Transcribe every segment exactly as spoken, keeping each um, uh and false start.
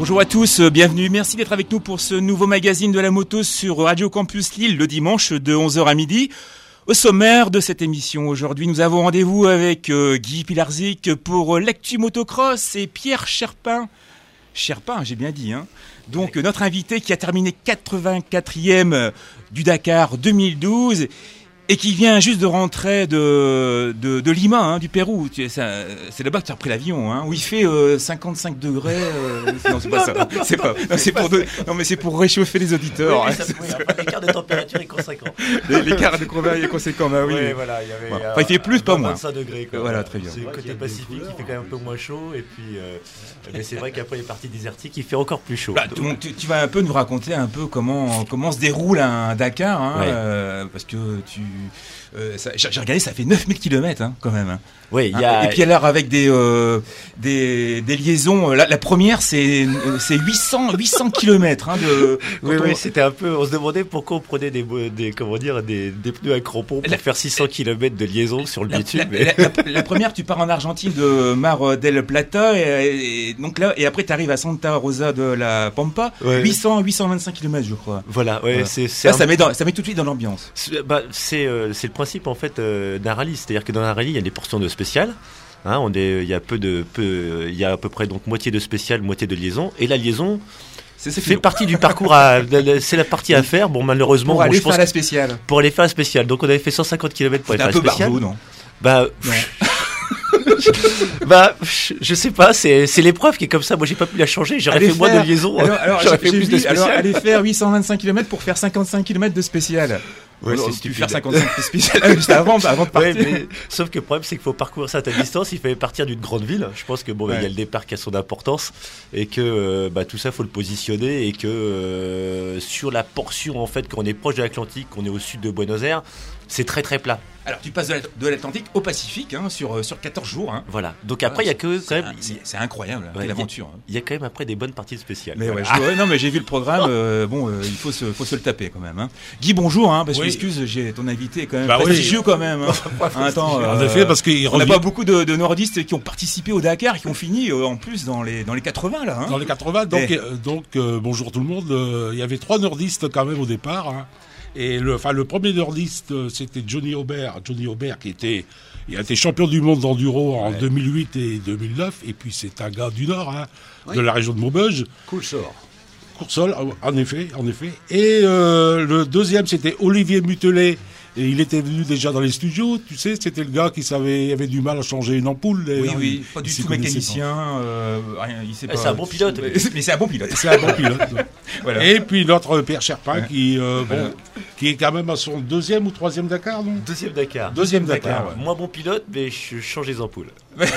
Bonjour à tous, bienvenue, merci d'être avec nous pour ce nouveau magazine de la moto sur Radio Campus Lille le dimanche de onze heures à midi. Au sommaire de cette émission, aujourd'hui, nous avons rendez-vous avec euh, Guy Pilarczyk pour l'actu motocross et Pierre Cherpin. Cherpin, j'ai bien dit, hein. Donc, notre invité qui a terminé quatre-vingt-quatrième du Dakar deux mille douze et qui vient juste de rentrer de, de, de Lima, hein, du Pérou. C'est, c'est là-bas que tu as repris l'avion, hein, où il fait euh, cinquante-cinq degrés. Euh, non, c'est pas ça. C'est pas, non, c'est pour de, non, mais c'est pour réchauffer les auditeurs. Oui, oui, ça, oui, après, l'écart de température est conséquent. L'écart de température est conséquent, bah oui. Oui, voilà, il y avait. Voilà. Enfin, il fait plus, pas moins. vingt-cinq degrés, quoi. Voilà, très bien. C'est le côté pacifique qui fait quand même un peu moins chaud, et puis, euh, mais c'est vrai qu'après les parties désertiques, il fait encore plus chaud. Bah, donc, tu, tu vas un peu nous raconter un peu comment comment se déroule un Dakar, hein, ouais. euh, parce que tu. Euh, ça, j'ai regardé, ça fait neuf mille kilomètres hein, quand même. Hein. Oui, il y a... Et puis alors avec des, euh, des, des liaisons, la, la première c'est, c'est huit cents kilomètres. Hein, de, oui, on... oui, c'était un peu, on se demandait pourquoi on prenait des, des, comment dire, des, des pneus à crampons pour la... faire six cents kilomètres de liaison sur le la, bitume. La, mais... la, la, la première, tu pars en Argentine de Mar del Plata et, et, donc là, et après tu arrives à Santa Rosa de la Pampa, ouais. huit cents, huit cent vingt-cinq kilomètres je crois. Voilà, ouais, voilà. C'est, c'est là, un... ça, met dans, ça met tout de suite dans l'ambiance. C'est, bah, c'est, euh, c'est le principe en fait euh, d'un rallye, c'est-à-dire que dans un rallye il y a des portions de spécial. Hein, on est, il y a peu de, peu, il y a à peu près donc moitié de spécial, moitié de liaison, et la liaison c'est, c'est fait partie du parcours. À, c'est la partie à faire. Bon, malheureusement, pour bon, aller je faire pense la spéciale. Pour aller faire la spéciale. Donc, on avait fait cent cinquante kilomètres pour C'était aller faire la spéciale. Un peu barbeau, non Bah. Non. Bah, je sais pas, c'est, c'est l'épreuve qui est comme ça. Moi, j'ai pas pu la changer. J'aurais allez fait faire, moins de liaison. Alors, alors j'aurais j'ai, fait j'ai plus vu, de spécial. Alors, aller faire huit cent vingt-cinq kilomètres pour faire cinquante-cinq kilomètres de spécial. Ouais, alors, c'est tu stupide. faire cinquante-cinq de spécial ah, juste avant, avant de partir. Ouais, mais, sauf que le problème, c'est qu'il faut parcourir ça à ta distance. Il fallait partir d'une grande ville. Je pense que bon, il ouais. y a le départ qui a son importance et que euh, bah, tout ça, faut le positionner et que euh, sur la portion en fait, quand on est proche de l'Atlantique, qu'on est au sud de Buenos Aires, c'est très très plat. Alors tu passes de l'Atlantique au Pacifique hein, sur, sur quatorze jours. Hein. Voilà. Donc après, il y a que quand même. C'est, c'est incroyable, ouais, l'aventure. Il y a quand même après des bonnes parties spéciales. Mais ouais, je, ouais, non, mais j'ai vu le programme. Euh, bon, euh, il faut se, faut se le taper quand même. Hein. Guy, bonjour. Hein, parce oui. que excuse, j'ai ton invité est quand même bah prestigieux oui. quand même. Hein. Attends, euh, en effet, parce qu'il on n'a pas beaucoup de, de nordistes qui ont participé au Dakar, qui ont fini euh, en plus dans les dans les quatre-vingts là. Hein. Dans les quatre-vingts. Donc Et... euh, donc euh, bonjour tout le monde. Euh, il y avait trois nordistes quand même au départ. Hein. Et le, enfin, le premier nordiste, c'était Johnny Aubert. Johnny Aubert qui était, il a été champion du monde d'enduro en ouais. deux mille huit et deux mille neuf. Et puis c'est un gars du Nord, hein, oui. de la région de Maubeuge. Coursol. Coursol, en effet, en effet. Et euh, le deuxième, c'était Olivier Mutelet. Et il était venu déjà dans les studios, tu sais, c'était le gars qui savait, avait du mal à changer une ampoule. Et, oui, oui, pas du tout mécanicien, euh, rien, il sait pas. C'est un bon pilote. Mais, mais c'est un bon pilote. C'est un bon pilote. Voilà. Et puis notre Pierre Cherpin, ouais. qui, euh, bon, voilà. qui est quand même à son deuxième ou troisième Dakar, non ? Deuxième Dakar. Deuxième Dakar. Dakar ouais. Moins bon pilote, mais je change les ampoules.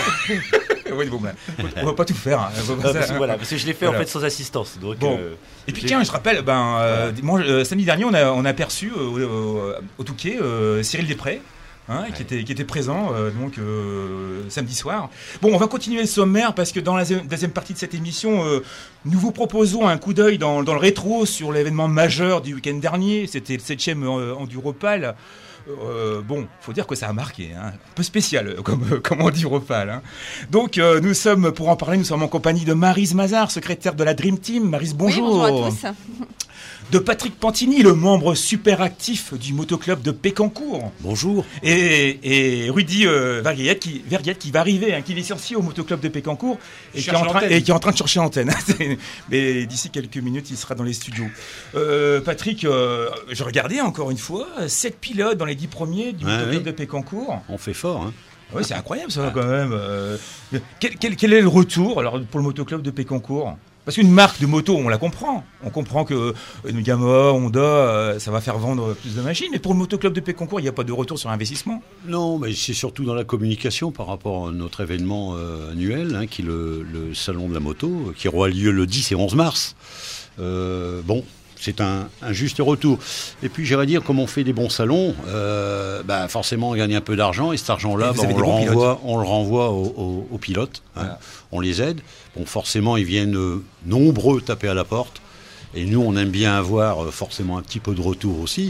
Oui, bon, ben, on va pas tout faire. Hein. Non, parce, que, voilà, parce que je l'ai fait voilà. en fait sans assistance. Donc, bon. euh, et puis tiens, je te rappelle, ben, euh, moi, euh, samedi dernier, on a, on a aperçu euh, euh, au Touquet euh, Cyril Després. Hein, ouais. qui, était, qui était présent euh, donc euh, samedi soir. Bon, on va continuer le sommaire parce que dans la deuxième partie de cette émission, euh, nous vous proposons un coup d'œil dans, dans le rétro sur l'événement majeur du week-end dernier. C'était le septième euh, Enduropal. Euh, bon, faut dire que ça a marqué, hein, un peu spécial comme, comme on dit Enduropal. Hein. Donc, euh, nous sommes, pour en parler, nous sommes en compagnie de Maryse Mazard, secrétaire de la Dream Team. Maryse, bonjour. Oui, bonjour à tous. De Patrick Pantini, le membre super actif du motoclub de Pécancourt. Bonjour. Et, et Rudy euh, Verguiat, qui, qui va arriver, hein, qui est licencié au motoclub de Pécancourt et qui, est en train, et qui est en train de chercher l'antenne. Mais d'ici quelques minutes, il sera dans les studios. Euh, Patrick, euh, je regardais encore une fois, sept pilotes dans les dix premiers du ah, motoclub oui. de Pécancourt. On fait fort, hein. Oui, c'est incroyable ça quand même. Euh, quel, quel, quel est le retour alors, pour le motoclub de Pécancourt ? Parce qu'une marque de moto, on la comprend. On comprend que une Yamaha, Honda, euh, ça va faire vendre plus de machines. Mais pour le motoclub de Pécancourt, il n'y a pas de retour sur investissement. Non, mais c'est surtout dans la communication par rapport à notre événement euh, annuel, hein, qui est le, le salon de la moto, qui aura lieu le dix et onze mars. Euh, bon, c'est un, un juste retour. Et puis, j'irais dire, comme on fait des bons salons, euh, bah, forcément, on gagne un peu d'argent. Et cet argent-là, bah, on, le renvoie, on le renvoie aux, aux, aux pilotes. Hein, voilà. On les aide. Bon, forcément, ils viennent euh, nombreux taper à la porte. Et nous, on aime bien avoir euh, forcément un petit peu de retour aussi.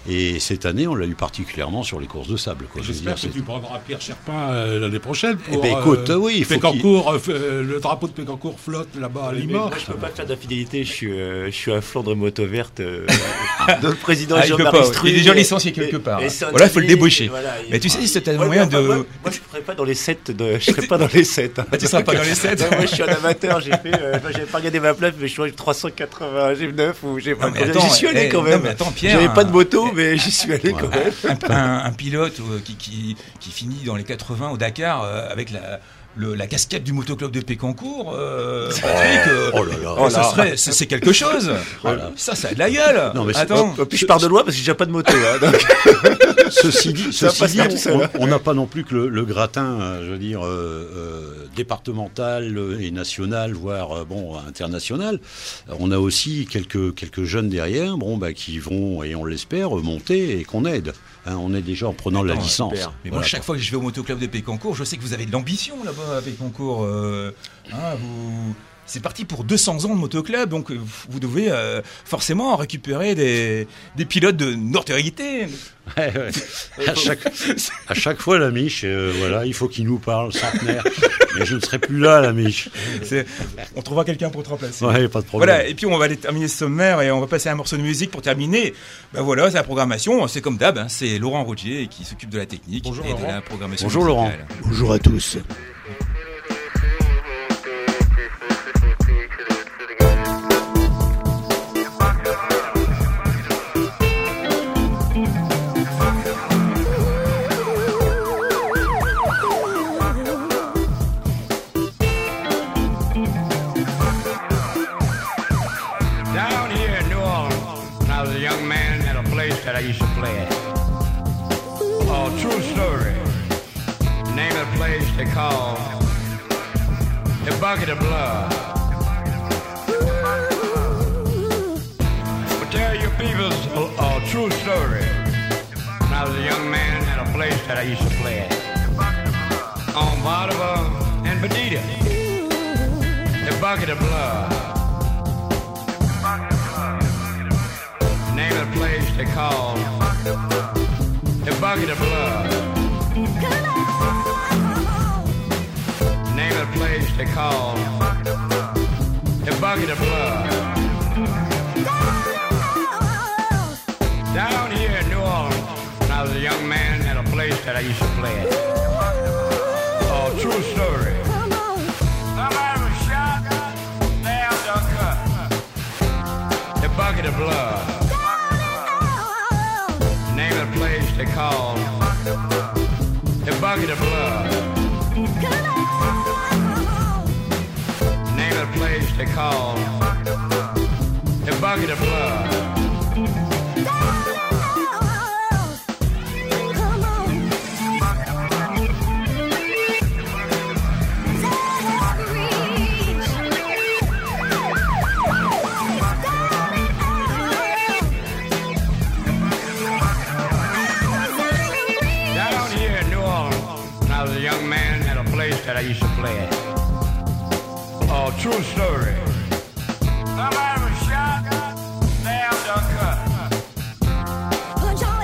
Et cette année, on l'a eu particulièrement sur les courses de sable. Quoi. J'espère dire, que c'est... tu prendras Pierre Cherpin euh, l'année prochaine pour eh ben, écoute, euh, oui, il faut Pécancourt, qu'il... euh, le drapeau de Pécancourt flotte là-bas à Limoges. Moi, je peux pas faire d'infidélité. Je suis, euh, je suis à Flandre Moto Verte. Euh, notre président ah, Jean-Marie Struy. Il est déjà licencié quelque et, part. Et voilà, il faut le débaucher. Voilà, mais tu sais, c'est un ouais, moyen enfin, de. Moi, moi, je ne serais pas dans les sept. De... Je serais pas dans les sept. Hein. Ah, tu seras pas dans les sept. Moi, je suis un amateur. J'ai fait. Euh, j'avais pas regardé ma place, mais je suis trois cent quatre-vingt-neuf ou j'ai pas. J'y suis allé quand même. Non, mais attends, Pierre. J'avais pas de moto, mais j'y suis allé quand même. Un, un, un pilote euh, qui, qui, qui finit dans les quatre-vingts au Dakar euh, avec la, le, la casquette du motoclub de Pécancourt, euh, Patrick, euh, oh là là, oh ça serait, c'est, c'est quelque chose. Oh là. Ça, ça a de la gueule. Non, mais attends, oh, puis je pars de loin parce que j'ai déjà pas de moto. Hein, donc... Ceci dit, ceci dit on n'a pas non plus que le, le gratin, euh, je veux dire, euh, euh, départemental et national, voire euh, bon international. On a aussi quelques quelques jeunes derrière, bon bah qui vont et on l'espère monter et qu'on aide. Hein, on est déjà en prenant Attends, la licence. Super. Mais voilà. Moi, chaque fois que je vais au motoclub de Pécancourt, je sais que vous avez de l'ambition là-bas à Pécancourt. Euh, hein, vous... C'est parti pour deux cents ans de motoclub, donc vous devez euh, forcément récupérer des, des pilotes de notoriété. Ouais, ouais. À, chaque, à chaque fois, la Mich, euh, voilà, il faut qu'il nous parle, centenaire. Mais je ne serai plus là, la Mich. C'est, on trouvera quelqu'un pour te remplacer. Ouais, pas de problème. Voilà, et puis on va aller terminer ce sommaire et on va passer à un morceau de musique pour terminer. Ben voilà, c'est la programmation. C'est comme d'hab, hein, c'est Laurent Rogier qui s'occupe de la technique Bonjour, et Laurent. de la programmation. Bonjour musicale. Laurent. Bonjour à tous. I used to play it. Oh, true story. The name of the place they call the Bucket of Blood. But tell your people's oh, oh, true story. When I was a young man at a place that I used to play it. On Bardava and Bonita. The Bucket of Blood. Name of the place they call the Bucket of Blood. Name of the place they call the Bucket of Blood. Down here in New Orleans, when I was a young man at a place that I used to play at. Oh, true story. Somebody was shot, nailed, or cut. The Bucket of Blood. Name of the place they call the Bucket of Blood. Name of the place they call the Bucket of Blood. That I used to play at. Oh, true story. Somebody was shot, nailed, or cut. Put your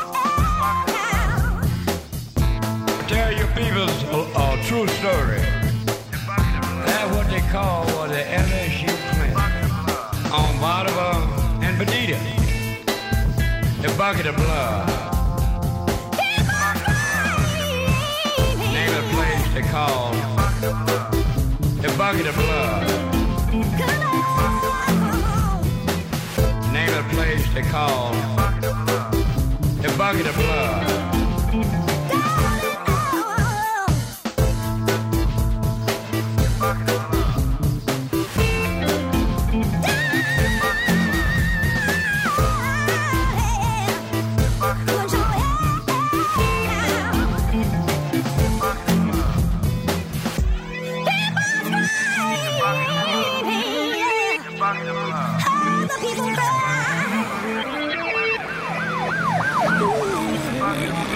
head. Tell your people's oh, oh, true story. That's what they call was the L S U Clinic on Bardava and Bonita. The Bucket of Blood. They call the Bucket of Blood. Name of the place they call the Bucket of Blood. People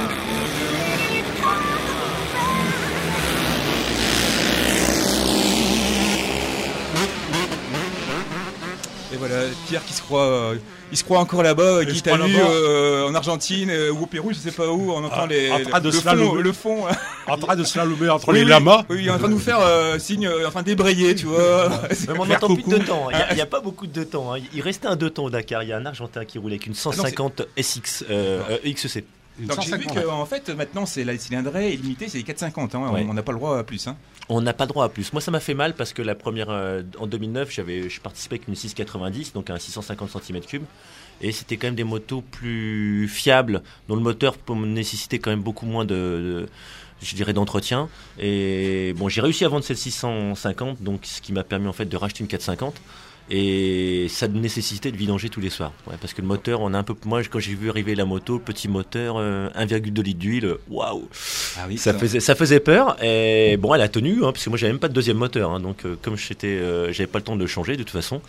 voilà, Pierre qui se croit, euh, il se croit encore là-bas, qui t'a vu euh, en Argentine euh, ou au Pérou, je sais pas où, on entend ah, les, en train de le, fond, le fond. En train de slalomer entre oui, les oui, lamas. Oui, il est en train de nous faire euh, signe, euh, enfin débrayer, tu vois. Même on n'entend plus de deux temps. Il n'y a, a pas beaucoup de deux temps. Hein. Il restait un deux temps au Dakar. Il y a un Argentin qui roulait avec une cent cinquante ah non, S X euh, euh, X C. Donc j'ai vu qu'en fait maintenant c'est la cylindrée illimitée, c'est quatre cent cinquante, hein, ouais. On n'a pas le droit à plus. Hein. On n'a pas le droit à plus. Moi ça m'a fait mal parce que la première euh, en deux mille neuf, j'avais, je participais avec une six cent quatre-vingt-dix, donc un six cent cinquante centimètres cubes. Et c'était quand même des motos plus fiables, dont le moteur nécessitait quand même beaucoup moins de, de je dirais d'entretien. Et bon, j'ai réussi à vendre cette six cent cinquante, donc ce qui m'a permis en fait de racheter une quatre cent cinquante. Et ça nécessitait de vidanger tous les soirs, ouais, parce que le moteur, on a un peu. Moi, quand j'ai vu arriver la moto, petit moteur, euh, un virgule deux litres d'huile, waouh, ah oui, ça faisait, ça faisait peur. Et bon, elle a tenu, hein, parce que moi, j'avais même pas de deuxième moteur, hein, donc euh, comme j'étais, euh, j'avais pas le temps de le changer de toute façon.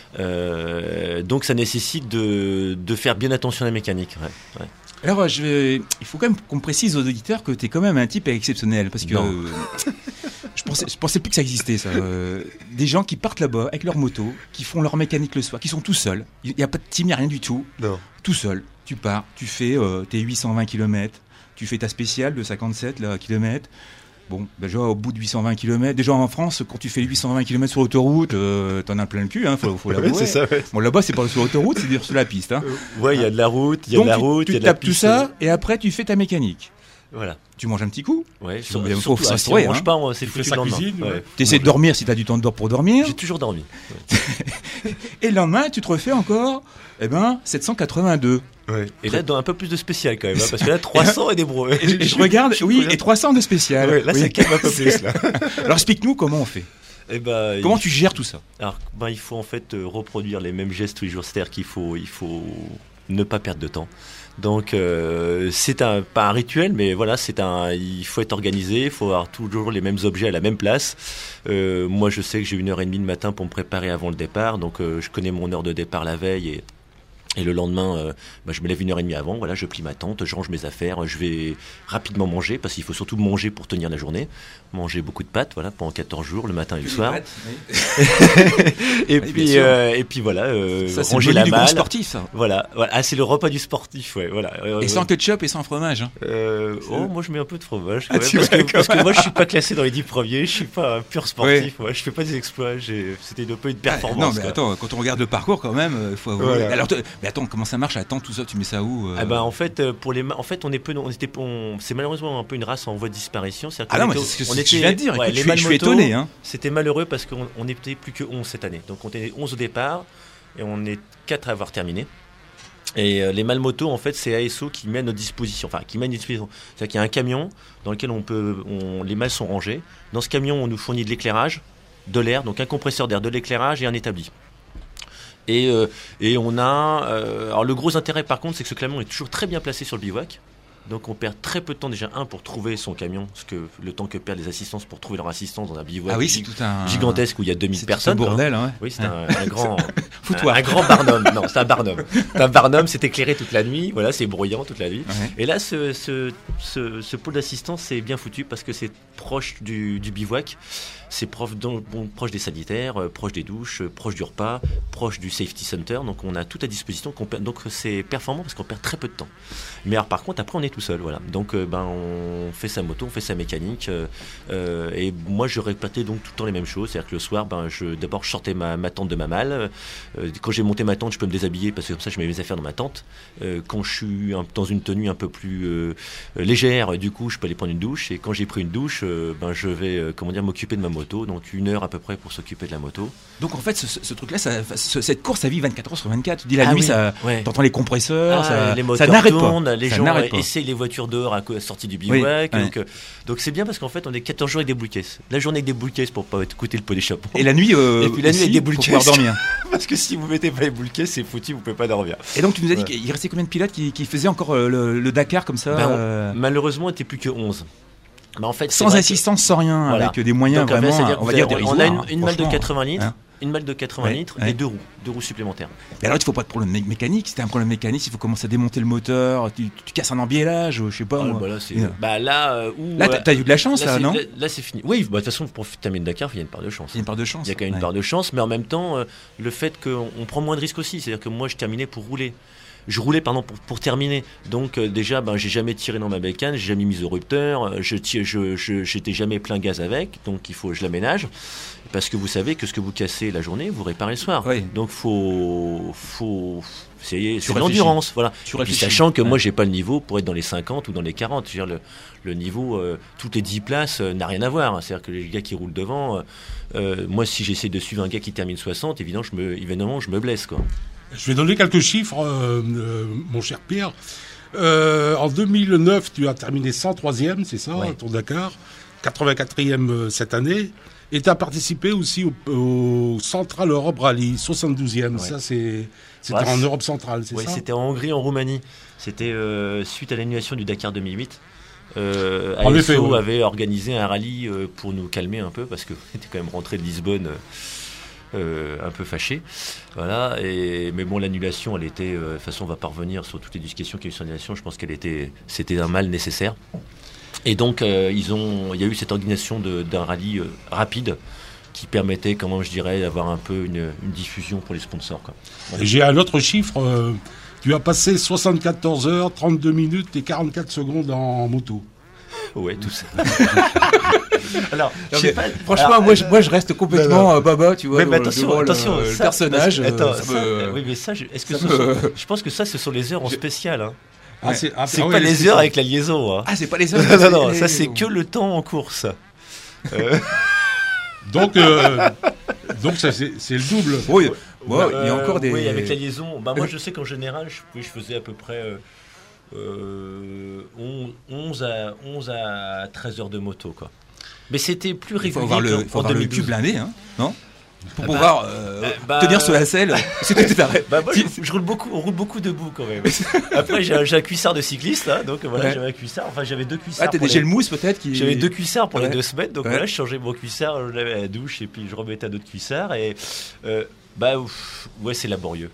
Euh, donc, ça nécessite de, de faire bien attention à la mécanique. Ouais, ouais. Alors, je vais... il faut quand même qu'on précise aux auditeurs que tu es quand même un type exceptionnel, parce que euh, je pensais, je pensais plus que ça existait, ça. Euh, des gens qui partent là-bas avec leur moto, qui font leur mécanique le soir, qui sont tout seuls. Il n'y a pas de team, il n'y a rien du tout. Non. Tout seul. Tu pars, tu fais euh, tes huit cent vingt kilomètres, tu fais ta spéciale de cinquante-sept là, kilomètres. Bon, déjà au bout de huit cent vingt kilomètres, déjà en France, quand tu fais huit cent vingt kilomètres sur l'autoroute, euh, t'en as plein le cul, hein, faut, faut l'avouer. Ouais, c'est ça, ouais. Bon, là-bas, c'est pas sur l'autoroute, c'est dire sur la piste. Hein. Euh, ouais, il y a de la route, il y a Donc, de la tu, route, il y a tu de la tapes piste. tout ça, et après, tu fais ta mécanique. Voilà. Tu manges un petit coup. Ouais, sur, sur, faut surtout, faut ah, si on hein. mange pas, on, c'est foutu le lendemain. Cuisine, ouais. Ouais. Tu essaies de dormir si tu as du temps de dormir pour dormir. J'ai toujours dormi. Ouais. Et le lendemain, tu te refais encore eh ben, sept cent quatre-vingt-deux. Ouais. Et là, dans un peu plus de spécial quand même, hein, parce que là, trois cents et des bros. Et, et je regarde, oui, et trois cents de spécial. Ouais, là, oui. ça calme un peu plus. Là. Alors, explique-nous comment on fait. Eh ben, comment il... tu gères tout ça? Alors, ben, il faut en fait euh, reproduire les mêmes gestes tous les jours. C'est-à-dire qu'il faut, il faut ne pas perdre de temps. Donc euh, c'est un, pas un rituel, mais voilà, c'est un, il faut être organisé, il faut avoir toujours les mêmes objets à la même place. Euh, moi, je sais que j'ai une heure et demie le matin pour me préparer avant le départ, donc euh, je connais mon heure de départ la veille et Et le lendemain, euh, bah, je me lève une heure et demie avant, voilà, je plie ma tente, je range mes affaires, je vais rapidement manger, parce qu'il faut surtout manger pour tenir la journée. Manger beaucoup de pâtes, voilà, pendant quatorze jours, le matin et le soir. Pâtes, oui. et, oui, puis, euh, et puis voilà, euh, ça, c'est ranger le menu la du malle. sportif, ça. Voilà, voilà. Ah, c'est le repas du sportif, ouais, voilà. Et sans ketchup et sans fromage. Hein. Euh, oh, moi je mets un peu de fromage, quand ah, même, tu parce, vois, que, parce que moi je suis pas classé dans les dix premiers, je suis pas un pur sportif, oui. moi, je fais pas des exploits, j'ai... c'était un peu une performance. Ah, non, mais quoi. attends, quand on regarde le parcours, quand même, il faut avouer. Voilà. Alors, mais attends, comment ça marche? Attends, tout ça, tu mets ça où euh... Ah bah en fait, pour les, ma... en fait, on est peu, on était, on... c'est malheureusement un peu une race en voie de disparition. Ah non, mais c'est ce que, on était... je viens de dire. Ouais, écoute, je, je suis étonné. Hein. C'était malheureux parce qu'on on était plus que onze cette année, donc on était onze au départ et on est quatre à avoir terminé. Et euh, les malmotos, en fait, c'est A S O qui met à notre disposition, enfin qui met à notre disposition. C'est-à-dire qu'il y a un camion dans lequel on peut, on... les malles sont rangées. Dans ce camion, on nous fournit de l'éclairage, de l'air, donc un compresseur d'air, de l'éclairage et un établi. Et, euh, et on a... Euh, alors le gros intérêt par contre, c'est que ce camion est toujours très bien placé sur le bivouac. Donc on perd très peu de temps déjà, un, pour trouver son camion, parce que le temps que perdent les assistances pour trouver leur assistance dans un bivouac ah oui, c'est tout un... gigantesque où il y a deux mille c'est personnes. C'est un bordel, hein. Oui, c'est un, un grand... un, un grand barnum. Non, c'est un barnum. C'est un barnum, c'est éclairé toute la nuit, voilà, c'est bruyant toute la nuit. Ouais. Et là, ce, ce, ce, ce pôle d'assistance, c'est bien foutu parce que c'est proche du, du bivouac. C'est proche, donc, bon, proche des sanitaires, euh, proche des douches, euh, proche du repas, proche du safety center. Donc on a tout à disposition. Perd, donc c'est performant parce qu'on perd très peu de temps. Mais alors par contre, après on est tout seul. Voilà. Donc euh, ben, on fait sa moto, on fait sa mécanique. Euh, euh, et moi je répétais donc tout le temps les mêmes choses. C'est-à-dire que le soir, ben, je, d'abord je sortais ma, ma tente de ma malle. Euh, quand j'ai monté ma tente, je peux me déshabiller parce que comme ça je mets mes affaires dans ma tente. Euh, quand je suis un, dans une tenue un peu plus euh, légère, du coup je peux aller prendre une douche. Et quand j'ai pris une douche, euh, ben, je vais euh, comment dire, m'occuper de ma moto. Donc une heure à peu près pour s'occuper de la moto. Donc en fait ce, ce truc là ça, ce, cette course ça vit vingt-quatre heures sur vingt-quatre. Tu dis la ah nuit oui, ça, ouais. T'entends les compresseurs, ah, ça, les moteurs ça n'arrête tournent, pas. Les ça gens pas. essayent les voitures dehors à la sortie du bivouac. Oui, donc, ouais. donc c'est bien parce qu'en fait on est quatorze jours avec des boules caisses. La journée avec des boules caisses pour pas écouter le pot d'échappement. Et la nuit euh, et puis la nuit avec des boules pour caisses pouvoir dormir. Parce que si vous mettez pas les boules caisses c'est foutu, vous pouvez pas dormir. Et donc tu nous as dit ouais. qu'il restait combien de pilotes qui, qui faisaient encore le, le Dakar comme ça ben, on, euh... Malheureusement on était plus que onze. Bah en fait, sans assistance, que... sans rien, voilà. Avec des moyens donc, vraiment, fait, on va dire dérisoires. On a une, une malle de quatre-vingts litres. Hein une balle de quatre-vingts Ouais, litres ouais. et deux roues, deux roues supplémentaires. Et alors, il ne faut pas de problème mé- mécanique. Si t'as un problème mécanique, il faut commencer à démonter le moteur, tu, tu casses un embiellage, je sais pas. Ah, moi. bah là, c'est, Yeah. bah là, euh, où, Là, euh, t'as, t'as eu de la chance, là, c'est, non là, là, c'est fini. Oui, bah, de toute façon, pour terminer le Dakar, il y a une part de chance. Il y a une part de chance. Il y a quand même une Ouais. part de chance, mais en même temps, euh, le fait qu'on on prend moins de risques aussi. C'est-à-dire que moi, je terminais pour rouler. Je roulais pardon pour, pour terminer. Donc euh, déjà, ben j'ai jamais tiré dans ma bécane, j'ai jamais mis au rupteur, euh, je tire, je, je j'étais jamais plein gaz avec, donc il faut je l'aménage parce que vous savez que ce que vous cassez la journée, vous réparez le soir. Oui. Donc faut faut c'est, c'est réfléchis. l'endurance, voilà. Tu Et puis réfléchis. sachant que Ouais. moi j'ai pas le niveau pour être dans les cinquante ou dans les quarante. Je veux dire, le, le niveau, euh, toutes les dix places euh, n'a rien à voir. C'est-à-dire que les gars qui roulent devant, euh, euh, moi si j'essaie de suivre un gars qui termine soixante, évidemment je me, évidemment je me blesse quoi. Je vais donner quelques chiffres, euh, euh, mon cher Pierre. Euh, en deux mille neuf, tu as terminé cent troisième, c'est ça, Ouais. Tour Dakar, quatre-vingt-quatrième euh, cette année. Et tu as participé aussi au, au Central Europe Rally, soixante-douzième. Ouais. Ça, c'est, c'était Ouais, en c'est- Europe centrale, c'est Ouais, ça c'était en Hongrie, en Roumanie. C'était euh, suite à l'annulation du Dakar deux mille huit. Euh, En A S O effet, ouais. avait organisé un rallye euh, pour nous calmer un peu parce qu'on était quand même rentré de Lisbonne euh, euh, un peu fâché. Voilà. Et, mais bon, l'annulation, elle était. euh, De toute façon, on va pas revenir sur toutes les discussions qu'il y a eu sur l'annulation. Je pense qu'elle était, c'était un mal nécessaire. Et donc, euh, ils ont, il y a eu cette organisation de, d'un rallye euh, rapide qui permettait, comment je dirais, d'avoir un peu une, une diffusion pour les sponsors, quoi. Et j'ai un autre chiffre. euh, tu as passé soixante-quatorze heures, trente-deux minutes et quarante-quatre secondes en moto. Ouais, tout ça. Alors, je Non, sais mais pas. Franchement, alors, moi, je, moi, je reste complètement euh, baba, tu vois. Ouais, mais devant- attention, devant le- attention, le, ça, personnage. parce que- attends, euh, ça ça, me- oui, mais ça, je, est-ce que ça ce me- sont- je pense que ça, ce sont les heures en spécial. Hein. Ah, Ouais. c'est ah, C'est ah pas ouais, les c'est heures ça. avec la liaison. Hein. Ah, c'est pas les hommes. non, non, ça c'est que le temps en course. Euh, Donc, euh, donc ça, c'est, c'est le double. Oui, ouais, il y a euh, encore des. Oui, avec la liaison. Bah, moi, je sais qu'en général, je, oui, je faisais à peu près euh, euh, onze à, onze à treize heures de moto, quoi. Mais c'était plus Il faut régulier avoir le, qu'en- il faut en avoir le deux mille douze. cul blindé, hein, non Pour bah, pouvoir euh, bah, tenir sur la selle. C'est tout est arrêt. Bah moi, je, je roule beaucoup, on roule beaucoup debout quand même. Après, j'ai un, j'ai un cuissard de cycliste, là, donc voilà, Ouais. j'avais un cuissard. Enfin, j'avais deux cuissards. Ah, t'as pour des les- gels mousse peut-être qui. J'avais deux cuissards pour Ouais. les deux semaines, donc Ouais. voilà, je changeais mon cuissard, je l'avais à la douche et puis je remettais un autre cuissard et euh, bah ouf, ouais, c'est laborieux.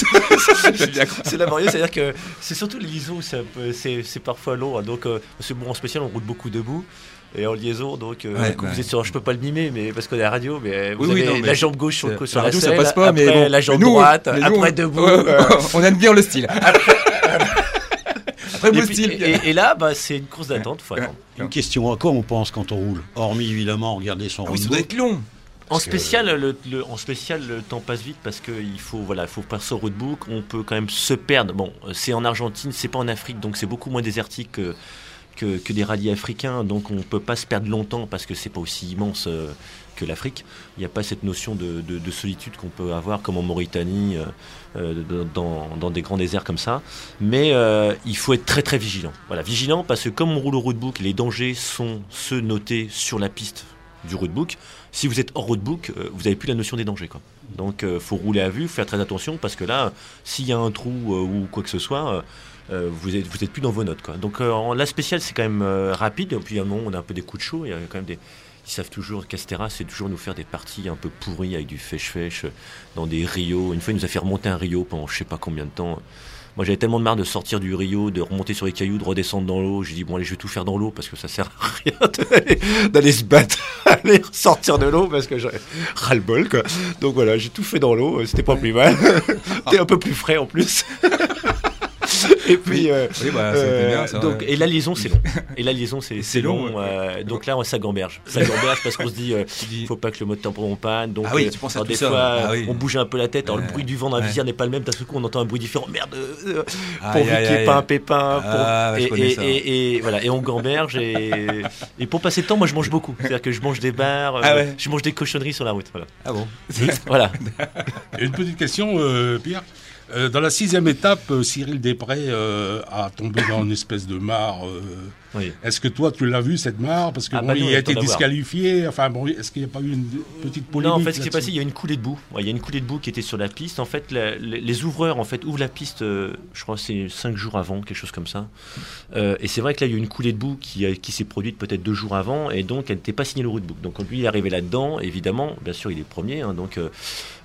c'est laborieux, c'est-à-dire que c'est surtout les liaisons où c'est, un peu- c'est, c'est parfois long, hein, donc euh, parce que bon en spécial on roule beaucoup debout. Et en liaison, donc, euh, Ouais, quand ouais. vous êtes sur, je peux pas le mimer, mais parce qu'on est à la radio, mais vous Oui, oui, avez non, mais la jambe gauche sur, le- c'est- sur la la radio, ça selle, passe pas, après mais bon. la jambe Mais nous, droite, mais nous, après on- debout. Ouais, euh, on aime bien le style. Après, et, beau puis- style. et- et là, bah, c'est une course d'attente, faut attendre. Une question, à quoi on pense quand on roule? Hormis évidemment regarder son Ah oui, ça roadbook. doit être long. En Parce que- spécial, le, le- en spécial, le temps passe vite parce qu'il faut, voilà, faut passer au roadbook. On peut quand même se perdre. Bon, c'est en Argentine, c'est pas en Afrique, donc c'est beaucoup moins désertique que, que, que des rallyes africains. Donc on peut pas se perdre longtemps parce que c'est pas aussi immense euh, que l'Afrique. Il n'y a pas cette notion de, de- de solitude qu'on peut avoir comme en Mauritanie, euh, euh, dans, dans des grands déserts comme ça. Mais euh, il faut être très très vigilant. Voilà, vigilant parce que comme on roule au roadbook, les dangers sont ceux notés sur la piste du roadbook. Si vous êtes hors roadbook, euh, vous n'avez plus la notion des dangers, quoi. Donc il faut rouler à vue, faire très attention parce que là, s'il y a un trou euh, ou quoi que ce soit, euh, euh, vous êtes vous êtes plus dans vos notes, quoi. Donc euh, en, la spéciale c'est quand même euh, rapide. Et puis à un moment on a un peu des coups de chaud. Il y a quand même des ils savent toujours, Castera, c'est toujours nous faire des parties un peu pourries avec du fèche-fèche dans des rios. Une fois, il nous a fait remonter un rio pendant je sais pas combien de temps. Moi, j'avais tellement de marre de sortir du rio, de remonter sur les cailloux, de redescendre dans l'eau. J'ai dit, bon, allez, je vais tout faire dans l'eau parce que ça sert à rien d'aller, d'aller se battre, aller sortir de l'eau parce que j'ai ras-le-bol, quoi. Donc voilà, j'ai tout fait dans l'eau, c'était pas plus mal. C'était un peu plus frais en plus. Et puis, euh, Oui, bah, c'était euh, bien, ça, donc, ouais. et la liaison, c'est long. Et la liaison, c'est, c'est, C'est long, long. ouais. euh, donc là, ça gamberge. Ça gamberge parce qu'on se dit, euh, dis- faut pas que le moteur tombe en panne. Donc, Ah oui, euh, tu penses à alors tout des ça. fois, Ah oui. on bouge un peu la tête. Alors, Ouais. le bruit du vent dans la Ouais. visière n'est pas le même. D'un seul coup, on entend un bruit différent. Merde, euh, Aïe, pourvu aïe, qu'il n'y ait aïe. pas un pépin. Pour... Ah, ouais, je et, connais et, ça. et, et voilà, et on gamberge. Et, et pour passer le temps, moi, je mange beaucoup. C'est-à-dire que je mange des bars, Ah euh, ouais. je mange des cochonneries sur la route. Voilà. Ah bon. Voilà. Et une petite question, euh, Pierre. Euh, dans la sixième étape, euh, Cyril Després euh, a tombé dans une espèce de mare. Euh, Oui. Est-ce que toi, tu l'as vu, cette mare? Parce que Ah bon, bah non, il il y a a été le temps d'avoir. disqualifié. Enfin, bon, est-ce qu'il n'y a pas eu une petite polémique? Non, en fait, ce qui s'est là-dessus passé, il y a une coulée de boue. Ouais, il y a une coulée de boue qui était sur la piste. En fait, la- les, les ouvreurs en fait ouvrent la piste, euh, je crois, que c'est cinq jours avant, quelque chose comme ça. Euh, et c'est vrai que là, il y a eu une coulée de boue qui, a- qui s'est produite peut-être deux jours avant, et donc elle n'était pas signée le roadbook. Donc quand lui il est arrivé là-dedans, évidemment, bien sûr, il est premier, hein, donc euh,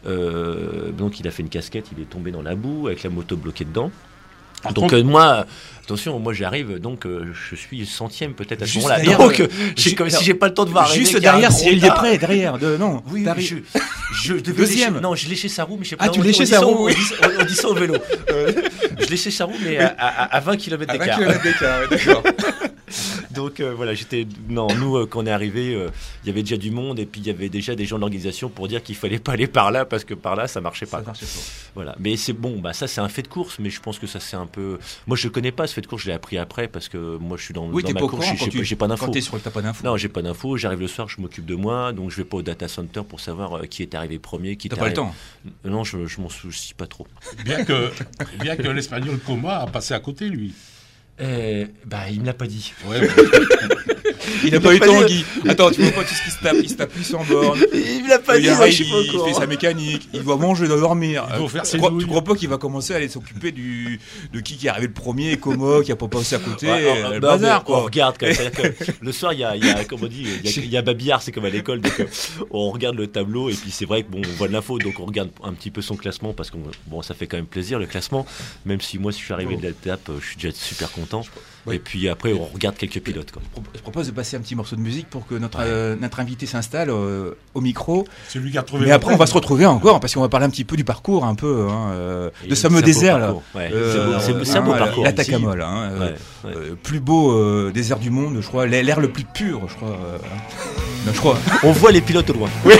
euh, donc il a fait une casquette, il est tombé dans la boue avec la moto bloquée dedans. Par Donc contre- euh, moi, attention, moi j'arrive, donc euh, je suis centième peut-être à ce Juste moment-là. derrière, Donc euh, euh, j'ai ju- comme si j'ai pas le temps de voir arriver Juste qu'il y a un derrière, gros Cyril tas. Després, derrière. De, non, Oui, oui, t'arrives- je, je devais Deuxième. lécher- non, je léchais sa roue, mais je sais pas. Ah, tu on- léchais on dit sa ça au- roue, oui. On dit, on- on dit ça au vélo. Euh, je léchais sa roue, mais à, à, à vingt kilomètres À vingt d'écart. kilomètres d'écart, ouais, d'accord. Donc euh, voilà, j'étais. Non, nous, euh, quand on est arrivé, euh, il y avait déjà du monde, et puis il y avait déjà des gens de l'organisation pour dire qu'il fallait pas aller par là, parce que par là, ça marchait pas. Ça quoi. marchait pas. Voilà. Mais c'est bon, bah ça, c'est un fait de course, mais je pense que ça, c'est un peu. Moi, je connais pas ce fait de course, je l'ai appris après, parce que moi, je suis dans, Oui, dans t'es ma pas au course, courant j'ai- quand j'ai tu j'ai pas d'infos. quand t'es sur le t'as pas d'infos. Non, j'ai pas d'infos. J'arrive le soir, je m'occupe de moi, donc je vais pas au data center pour savoir euh, qui est arrivé premier, qui T'as est pas le arrivé- temps. Non, je, je m'en soucie pas trop. Bien que, bien que l'Espagnol Coma a passé à côté, lui. Euh, bah, il me l'a pas dit. Ouais, ouais. Il a pas eu Tanguy. Attends, tu vois pas tout ce qui se tape. Il se tape plus en borne. Il me l'a pas Il dit, arrive, je suis pas au il courant. fait sa mécanique, il doit manger, il doit dormir. Il doit Euh, faire tu ses crois- nouilles. Tu crois pas qu'il va commencer à aller s'occuper du de qui qui est arrivé le premier, comment, qui a pas passé à côté, Ouais, euh, on- le non, bazar mais quoi. On regarde quand même. C'est-à-dire que le soir, il y a, il y a, comme on dit, il y a, il y a babillard, c'est comme à l'école. Donc, euh, on regarde le tableau et puis c'est vrai que bon, on voit de l'info, donc on regarde un petit peu son classement parce que bon, ça fait quand même plaisir le classement. Même si moi, si je suis arrivé de l'étape, euh, je suis déjà super content. Ouais. Et puis après, on regarde quelques pilotes. Quoi. Je propose de passer un petit morceau de musique pour que notre euh, notre invité s'installe euh, au micro. C'est lui qui a trouvé. Mais le après, on va thème. se retrouver encore parce qu'on va parler un petit peu du parcours, un peu hein, euh, Et de ce c'est un fameux beau désert là. parcours. Ouais, Euh, c'est beau- c'est c'est un beau hein, parcours. L'Atacama, hein, euh, Ouais, ouais. euh, plus beau euh, désert du monde, je crois, l'air le plus pur, je crois. euh, non, je crois. On voit les pilotes au loin. When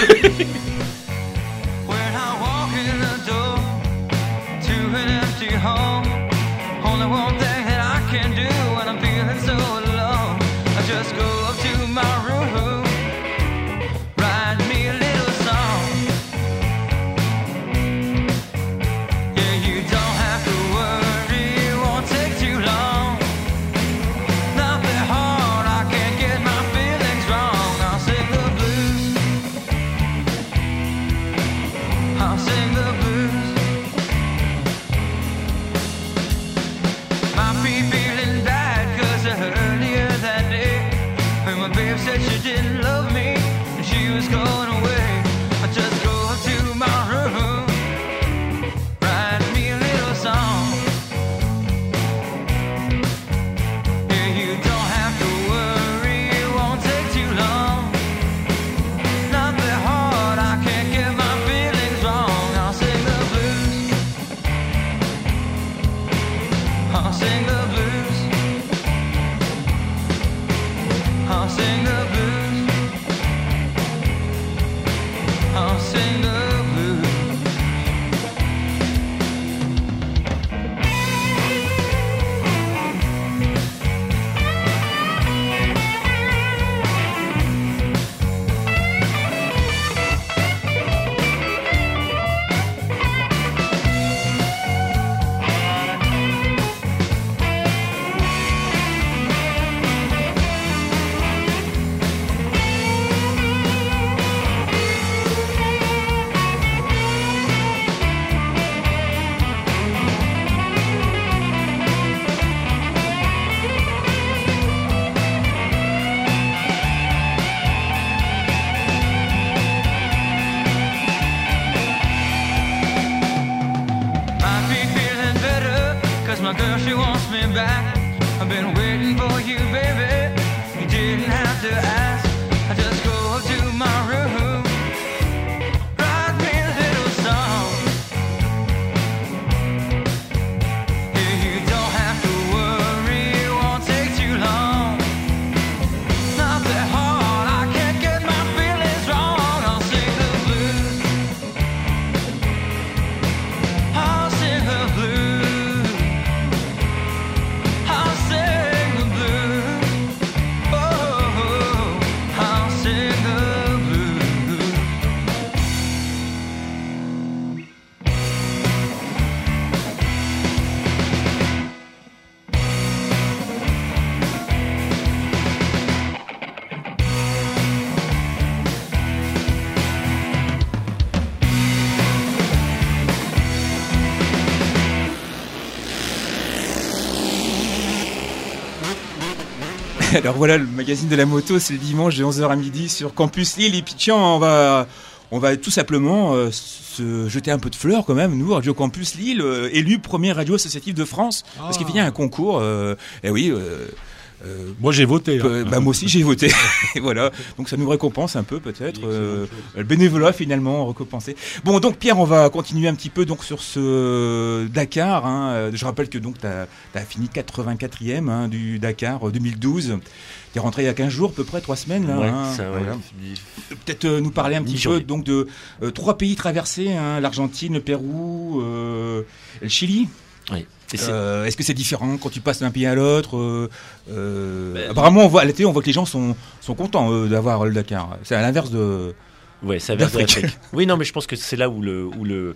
I walk in the door to an empty home, only one thing that I can do when I'm feeling so alone, I just go up to my room, write me a little song. Yeah, you don't have to worry, it won't take too long. Nothing hard, I can't get my feelings wrong. I'll sing the blues. I'll sing the blues. Might be feeling bad cause earlier that day when my babe said she didn't love me and she was going away, I just go up to my room, write me a little song. Yeah, you don't have to worry, it won't take too long. Nothing hard, I can't get my feelings wrong. I'll sing the blues. I'll sing the blues. I'll sing the blues. I'll sing the blues. Might be feeling better, cause my girl, she wants me back. I've been waiting for you, baby. You didn't have to ask. I just go up to my room, write me a little song. Yeah, you don't have to worry, it won't take too long. Nothing hard, I can't get my feelings wrong. I'll sing the blues. I'll sing the blues. I'll sing the blues. Oh, I'll sing the blues. Alors voilà, le magazine de la moto, c'est le dimanche de onze heures à midi sur Campus Lille. Et puis tiens, on va, on va tout simplement euh, se jeter un peu de fleurs quand même, nous, Radio Campus Lille, euh, élu première radio associative de France. Ah. Parce qu'il y a un concours, euh, et oui... Euh, Euh, moi j'ai voté. Hein. Bah, moi aussi j'ai voté. Voilà. Donc ça nous récompense un peu peut-être. Euh, le bénévolat finalement récompensé. Bon donc Pierre, on va continuer un petit peu donc sur ce Dakar. Hein. Je rappelle que donc tu as fini quatre-vingt-quatrième hein, du Dakar deux mille douze. Tu es rentré il y a quinze jours, à peu près trois semaines. Là, ouais, hein. ça, ouais. Voilà. Peut-être euh, nous parler un petit peu donc de euh, trois pays traversés, hein, l'Argentine, le Pérou, euh, le Chili. Oui. Euh, est-ce que c'est différent quand tu passes d'un pays à l'autre euh, euh, ben, Apparemment, on voit, à la télé, on voit que les gens sont, sont contents euh, d'avoir le Dakar. C'est à l'inverse de. Ouais, c'est à l'inverse de l'Afrique. Oui, non, mais je pense que c'est là où le, où le,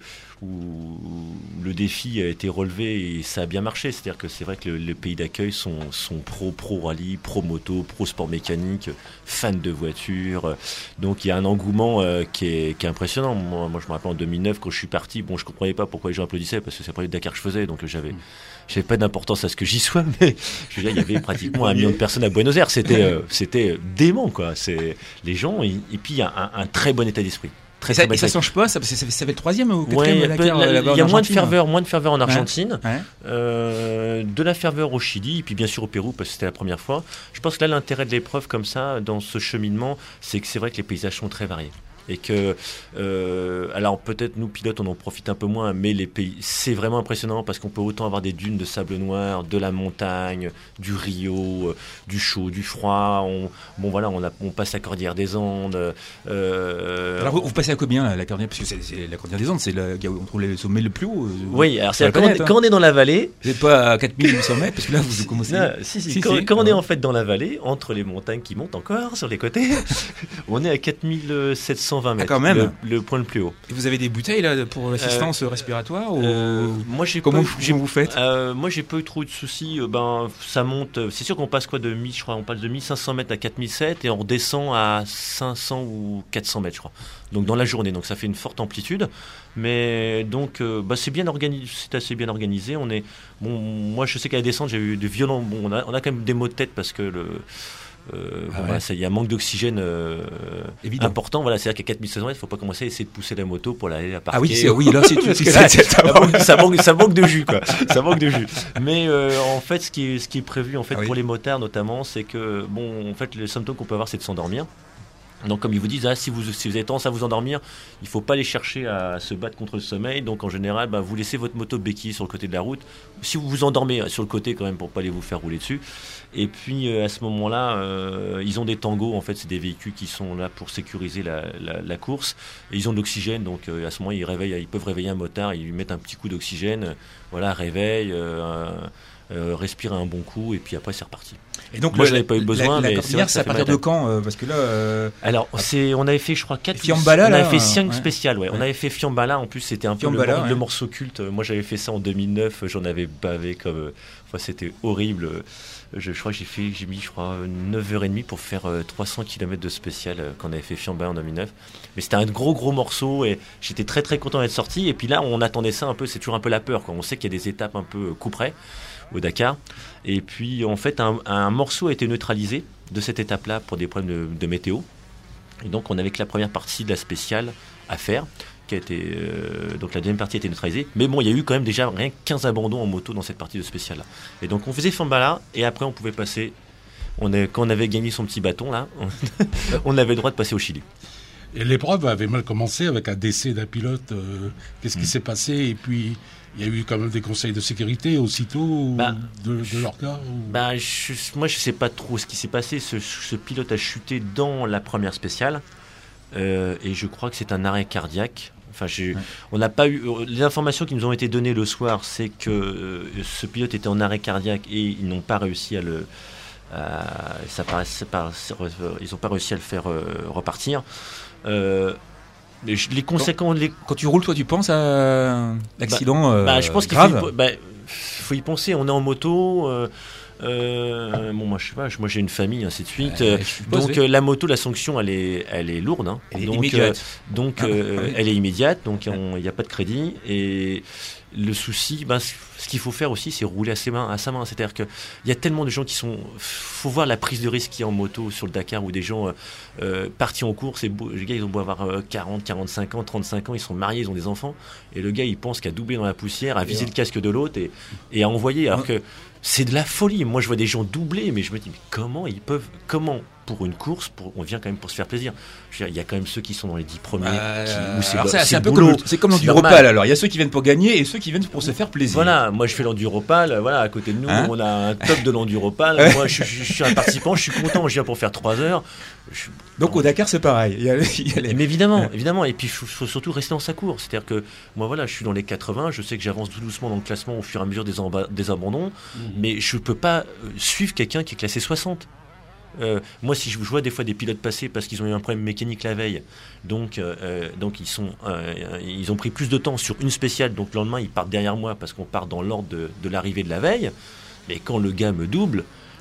où le défi a été relevé et ça a bien marché. C'est-à-dire que c'est vrai que le, les pays d'accueil sont, sont pro, pro rallye, pro moto, pro sport mécanique, fans de voitures. Donc il y a un engouement euh, qui, est, qui est impressionnant. Moi, moi, je me rappelle en deux mille neuf, quand je suis parti, bon, je comprenais pas pourquoi les gens applaudissaient parce que c'est pas le Dakar que je faisais, donc j'avais. Mmh. J'avais pas d'importance à ce que j'y sois, mais je veux dire, il y avait pratiquement un million de personnes à Buenos Aires. C'était, euh, c'était dément, quoi. C'est les gens, et, et puis il y a un, un très bon état d'esprit. Très, et ça, très et ça change pas, ça, ça, ça fait le troisième ou quatrième ouais, Dakar, la, là-bas. Il y a moins de ferveur, moins de ferveur en Argentine, ouais. Ouais. Euh, de la ferveur au Chili, et puis bien sûr au Pérou parce que c'était la première fois. Je pense que là, l'intérêt de l'épreuve comme ça, dans ce cheminement, c'est que c'est vrai que les paysages sont très variés. Et que, euh, alors peut-être nous pilotes on en profite un peu moins, mais les pays, c'est vraiment impressionnant parce qu'on peut autant avoir des dunes de sable noir, de la montagne, du Rio, euh, du chaud, du froid. On, bon voilà, on, a, on passe la cordillère des Andes. Euh, alors vous, vous passez à combien la, la cordillère, parce que c'est, c'est la cordillère des Andes, c'est là où on trouve les sommets le plus haut. Euh, oui, alors c'est quand, planète, on, hein. Quand on est dans la vallée, vous n'êtes pas à quatre mille huit cents mètres parce que là vous commencez. Non, si, si, si, quand, si. Quand on est en fait dans la vallée, entre les montagnes qui montent encore sur les côtés, on est à quatre mille sept cents vingt mètres, ah, quand même. le, le point le plus haut. Et vous avez des bouteilles là pour l'assistance euh, respiratoire ou euh, moi j'ai comment pas, j'ai, vous faites euh, Moi j'ai pas eu trop de soucis. Euh, ben ça monte. C'est sûr qu'on passe quoi de mille, je crois, on passe de mille cinq cents mètres à quatre mille sept et on redescend à cinq cents ou quatre cents mètres, je crois. Donc dans la journée, donc ça fait une forte amplitude. Mais donc euh, bah, c'est bien organisé, c'est assez bien organisé. On est bon. Moi je sais qu'à la descente j'ai eu de violents. Bon, on a, on a quand même des maux de tête parce que le Euh, ah bon, ouais. Il y a un manque d'oxygène euh, important. Voilà, c'est-à-dire qu'à quatre mille sept cents mètres, il ne faut pas commencer à essayer de pousser la moto pour aller la parquer. Ah oui, c'est, oui là, c'est, c'est, là, c'est ça, manque, ça, manque, ça manque de jus, quoi. Ça manque de jus. Mais euh, en fait, ce qui est, ce qui est prévu en fait, ah oui. pour les motards notamment, c'est que, bon, en fait, les symptômes qu'on peut avoir, c'est de s'endormir. Donc comme ils vous disent, ah, si, vous, si vous avez tendance à vous endormir, il ne faut pas aller chercher à se battre contre le sommeil. Donc en général, bah, vous laissez votre moto béquille sur le côté de la route. Si vous vous endormez sur le côté quand même pour ne pas aller vous faire rouler dessus. Et puis euh, à ce moment-là, euh, ils ont des tangos. En fait, c'est des véhicules qui sont là pour sécuriser la, la, la course. Et ils ont de l'oxygène. Donc euh, à ce moment, ils, réveillent, ils peuvent réveiller un motard. Ils lui mettent un petit coup d'oxygène. Euh, voilà, réveil. Euh, Euh, respirer un bon coup et puis après c'est reparti. Et donc moi le, je n'avais pas eu besoin. La, la mais cordillère, c'est à partir de quand euh, parce que là. Euh... Alors c'est, on avait fait je crois quatre. Fiambala, on avait là, fait cinq ouais. spéciales, ouais. ouais. On avait fait Fiambala. En plus c'était un peu le, ouais. le morceau culte. Moi j'avais fait ça en deux mille neuf. J'en avais bavé comme. Enfin c'était horrible. Je, je crois que j'ai fait, j'ai mis je crois neuf heures trente pour faire euh, trois cents kilomètres de spécial euh, quand on avait fait Fiambala en deux mille neuf. Mais c'était un gros gros morceau et j'étais très très content d'être sorti. Et puis là on attendait ça un peu. C'est toujours un peu la peur. Quoi. On sait qu'il y a des étapes un peu coup près au Dakar. Et puis en fait un, un morceau a été neutralisé de cette étape-là pour des problèmes de, de météo. Et donc on avait que la première partie de la spéciale à faire, qui a été euh, donc la deuxième partie a été neutralisée. Mais bon, il y a eu quand même déjà rien que quinze abandons en moto dans cette partie de spéciale-là. Et donc on faisait Fiambala et après on pouvait passer. On est, quand on avait gagné son petit bâton là, on, on avait le droit de passer au Chili. Et l'épreuve avait mal commencé avec un décès d'un pilote. Euh, qu'est-ce qui mmh. s'est passé? Et puis, il y a eu quand même des conseils de sécurité aussitôt bah, de, de leur cas ou... bah, je, Moi, je ne sais pas trop ce qui s'est passé. Ce, ce pilote a chuté dans la première spéciale. Euh, et je crois que c'est un arrêt cardiaque. Enfin, j'ai, ouais. on n'a pas eu... Les informations qui nous ont été données le soir, c'est que euh, ce pilote était en arrêt cardiaque et ils n'ont pas réussi à le... Euh, ça paraît, ça paraît, ils n'ont pas réussi à le faire euh, repartir. Euh, les conséquences, quand, les... quand tu roules, toi, tu penses à l'accident bah, euh, bah, je pense grave. qu'il faut y, bah, faut y penser. On est en moto. Euh, euh, bon, moi, je sais pas. Moi, j'ai une famille, ainsi de suite. Euh, suppose, donc, oui. euh, la moto, la sanction, elle est, elle est lourde. Hein. Elle est donc, immédiate. Euh, donc, ah, euh, oui. elle est immédiate. Donc, il n'y a pas de crédit. Et le souci, ben, ce qu'il faut faire aussi, c'est rouler à, ses mains, à sa main. C'est-à-dire qu'il y a tellement de gens qui sont... faut voir la prise de risque qu'il y a en moto sur le Dakar, où des gens euh, partis en course, et beau, les gars, ils ont beau avoir euh, quarante, quarante-cinq ans, trente-cinq ans, ils sont mariés, ils ont des enfants, et le gars, il pense qu'à doubler dans la poussière, à viser ouais. le casque de l'autre et, et à envoyer, alors que c'est de la folie. Moi, je vois des gens doubler, mais je me dis, mais comment ils peuvent... Comment pour une course, pour, on vient quand même pour se faire plaisir. Je veux dire, il y a quand même ceux qui sont dans les dix premiers. Euh, qui, où c'est, alors c'est, c'est, c'est un peu boulot, comme, c'est comme l'enduropal. Alors, il y a ceux qui viennent pour gagner et ceux qui viennent pour se faire plaisir. Voilà, moi je fais l'enduropal. Voilà, à côté de nous, hein on a un top de l'enduropal. Moi, je, je, je suis un participant, je suis content. Je viens pour faire trois heures. Je... Donc au Dakar, c'est pareil. Il y a, il y a les... Mais évidemment, ouais. évidemment. Et puis, il faut, faut surtout rester dans sa course. C'est-à-dire que moi, voilà, je suis dans les quatre-vingts. Je sais que j'avance tout doucement dans le classement au fur et à mesure des, amba- des abandons. Mmh. Mais je peux pas suivre quelqu'un qui est classé soixante. Euh, moi, si je vois des fois des pilotes passer parce qu'ils ont eu un problème mécanique la veille, donc, euh, donc ils, sont, euh, ils ont pris plus de temps sur une spéciale, donc le lendemain ils partent derrière moi parce qu'on part dans l'ordre de, de l'arrivée de la veille. Mais quand le gars me double,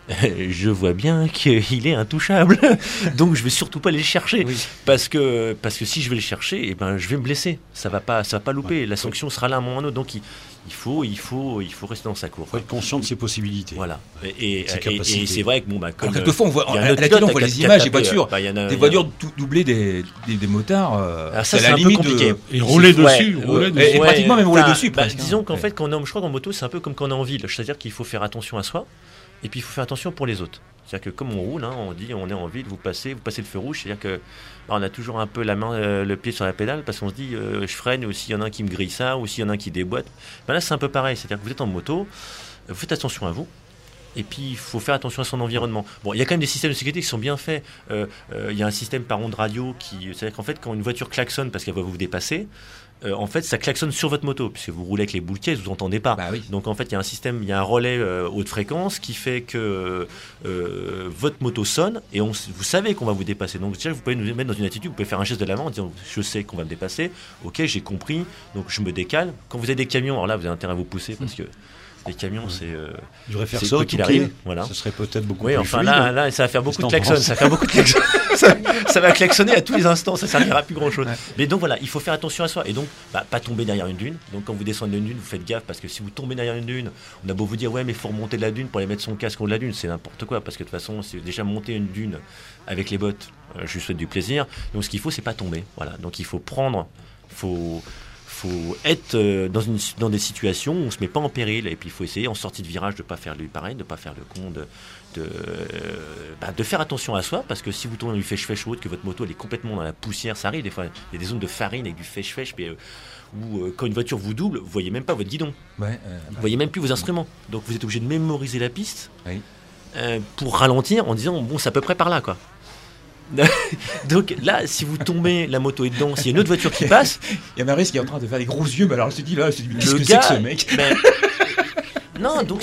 je vois bien qu'il est intouchable. Donc je vais surtout pas aller le chercher, oui. parce que parce que si je vais le chercher, eh ben je vais me blesser. Ça va pas, ça va pas louper. Ouais. La sanction sera là à un moment ou un autre. Donc il, il faut, il faut, il faut rester dans sa course. Il faut être conscient de ses possibilités. Voilà. Et, et, et, et c'est vrai que bon bah comme alors, quelquefois on voit, à la télé on voit les images des voitures, bah, a, des voitures doubler des, des, des motards. Euh, alors ça c'est, c'est un peu compliqué. De... Et rouler dessus, ouais, rouler ouais, dessus. Et, et pratiquement même rouler bah, dessus. Bah, presque, disons hein. qu'en ouais. fait quand on est, je crois qu'en moto c'est un peu comme quand on est en ville. C'est-à-dire qu'il faut faire attention à soi. Et puis il faut faire attention pour les autres. C'est-à-dire que comme on roule, hein, on dit on est en ville, vous passez, vous passez le feu rouge, c'est-à-dire que bah, on a toujours un peu la main, euh, le pied sur la pédale parce qu'on se dit euh, je freine ou s'il y en a un qui me grille ça ou s'il y en a un qui déboîte. Ben là c'est un peu pareil, c'est-à-dire que vous êtes en moto, vous faites attention à vous. Et puis, il faut faire attention à son environnement. Bon, il y a quand même des systèmes de sécurité qui sont bien faits. Euh, euh, il y a un système par onde radio qui... C'est-à-dire qu'en fait, quand une voiture klaxonne parce qu'elle va vous dépasser, euh, en fait, ça klaxonne sur votre moto. Puisque vous roulez avec les boules caisses, vous n'entendez pas. Bah oui. Donc, en fait, il y a un système, il y a un relais euh, haute fréquence qui fait que euh, votre moto sonne et on, vous savez qu'on va vous dépasser. Donc, déjà, vous pouvez nous mettre dans une attitude, vous pouvez faire un geste de l'avant en disant je sais qu'on va me dépasser. Ok, j'ai compris. Donc, je me décale. Quand vous avez des camions, alors là, vous avez intérêt à vous pousser parce que... Les camions, c'est. Euh, je devrais faire c'est ça. Quoi qu'il arrive, voilà. Ce serait peut-être beaucoup oui, plus enfin fluide. là, là, ça va faire beaucoup de klaxons. Ça va faire beaucoup de klaxons. ça, ça va klaxonner à tous les instants. Ça servira à plus grand chose. Ouais. Mais donc voilà, il faut faire attention à soi et donc bah, pas tomber derrière une dune. Donc quand vous descendez d'une dune, vous faites gaffe parce que si vous tombez derrière une dune, on a beau vous dire ouais, mais il faut remonter de la dune pour aller mettre son casque en haut de la dune, c'est n'importe quoi parce que de toute façon, c'est déjà monter une dune avec les bottes. Euh, je lui souhaite du plaisir. Donc ce qu'il faut, c'est pas tomber. Voilà. Donc il faut prendre, faut. faut être euh, dans, une, dans des situations où on ne se met pas en péril et puis il faut essayer en sortie de virage de ne pas faire lui pareil, de ne pas faire le con, de, de, euh, bah, de faire attention à soi parce que si vous tournez du fèche-fèche ou autre, que votre moto elle est complètement dans la poussière, ça arrive des fois, il y a des zones de farine avec du fèche-fèche mais, euh, où euh, quand une voiture vous double, vous ne voyez même pas votre guidon, ouais, euh, vous ne voyez même plus vos instruments, donc vous êtes obligé de mémoriser la piste oui. euh, pour ralentir en disant bon c'est à peu près par là quoi. Donc là, si vous tombez, la moto est dedans, s'il y a une autre voiture qui passe, il y a Maris qui est en train de faire des gros yeux. Mais alors je te dis là, je te dis, qu'est-ce le que gars, c'est que ce mec mais... Non, donc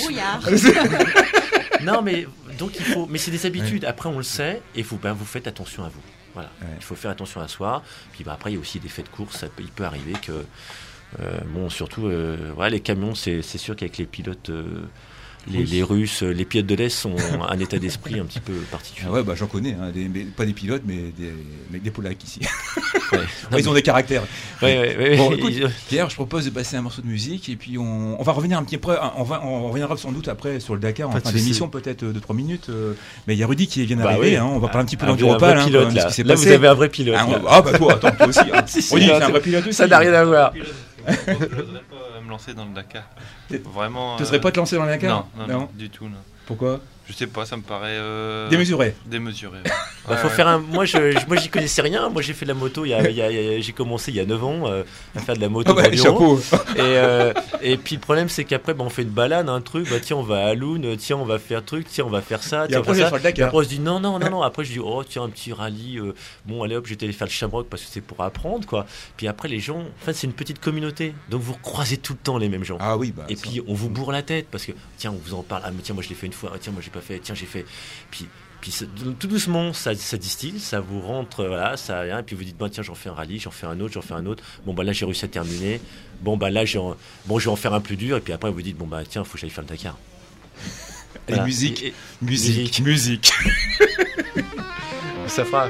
non, mais donc il faut, mais c'est des habitudes. Ouais. Après, on le sait, et vous, ben, vous faites attention à vous. Voilà, ouais. Il faut faire attention à soi. Puis ben, après, il y a aussi des faits de course. Ça peut, il peut arriver que, euh, bon, surtout, euh, ouais, les camions, c'est, c'est sûr qu'avec les pilotes. Euh, Les, oui. les Russes, les pilotes de l'Est sont un état d'esprit un petit peu particulier. Ah ouais, bah j'en connais, hein, des, mais, pas des pilotes, mais des, mais des Polacs ici. Ouais. Ouais, ils ont des caractères. Ouais, ouais, ouais, bon, ouais, écoute, ils... Pierre, je propose de passer un morceau de musique et puis on, on va revenir un petit peu. On, va, on reviendra sans doute après sur le Dakar en fin d'émission, peut-être de trois minutes. Mais il y a Rudy qui vient d'arriver. Bah oui. hein, on va parler un petit peu d'Enduropal. Hein, là, ce qui s'est là passé. Vous avez un vrai pilote. Ah, ah bah toi, attends, toi aussi. Hein. si, si, Rudy, c'est un vrai pilote aussi. Ça n'a rien à voir. Je ne voudrais pas me lancer dans le Dakar. Vraiment. Tu ne serais pas te lancer dans le Dakar ? Non, non, non, du tout. Non. Pourquoi ? Je sais pas, ça me paraît euh... démesuré. Démesuré. Ouais. Bah, faut faire un... Moi, je, moi, j'y connaissais rien. Moi, j'ai fait de la moto. Il y a, il y a, il y a... J'ai commencé il y a neuf ans euh, à faire de la moto. Oh bah, chapeau. Et, euh, et puis le problème, c'est qu'après, bah, on fait une balade, un truc. Bah tiens, on va à Loun. Tiens, on va faire truc. Tiens, on va faire ça. Tiens, et après, ça. Sur le Dakar. Et après, on se dit non, non, non, non. Après, je dis oh tiens, un petit rallye. Euh... Bon, allez hop, j'étais allé faire le Shamrock parce que c'est pour apprendre, quoi. Puis après, les gens, en fait, c'est une petite communauté. Donc vous croisez tout le temps les mêmes gens. Ah oui. Bah, et ça... puis on vous bourre la tête parce que tiens, on vous en parle. Ah mais tiens, moi je l'ai fait une fois. Ah, tiens, moi j'ai pas fait. Tiens, j'ai fait. Puis, puis tout doucement, ça, ça distille, ça vous rentre, voilà, ça rien. Et puis vous dites, bah, tiens, j'en fais un rallye, j'en fais un autre, j'en fais un autre. Bon, bah là, j'ai réussi à terminer. Bon, bah là, j'ai en... bon, je vais en faire un plus dur. Et puis après, vous dites, bon, bah tiens, faut que j'aille faire le Dakar. Voilà. Et musique, et, et, musique, musique. Ça fera.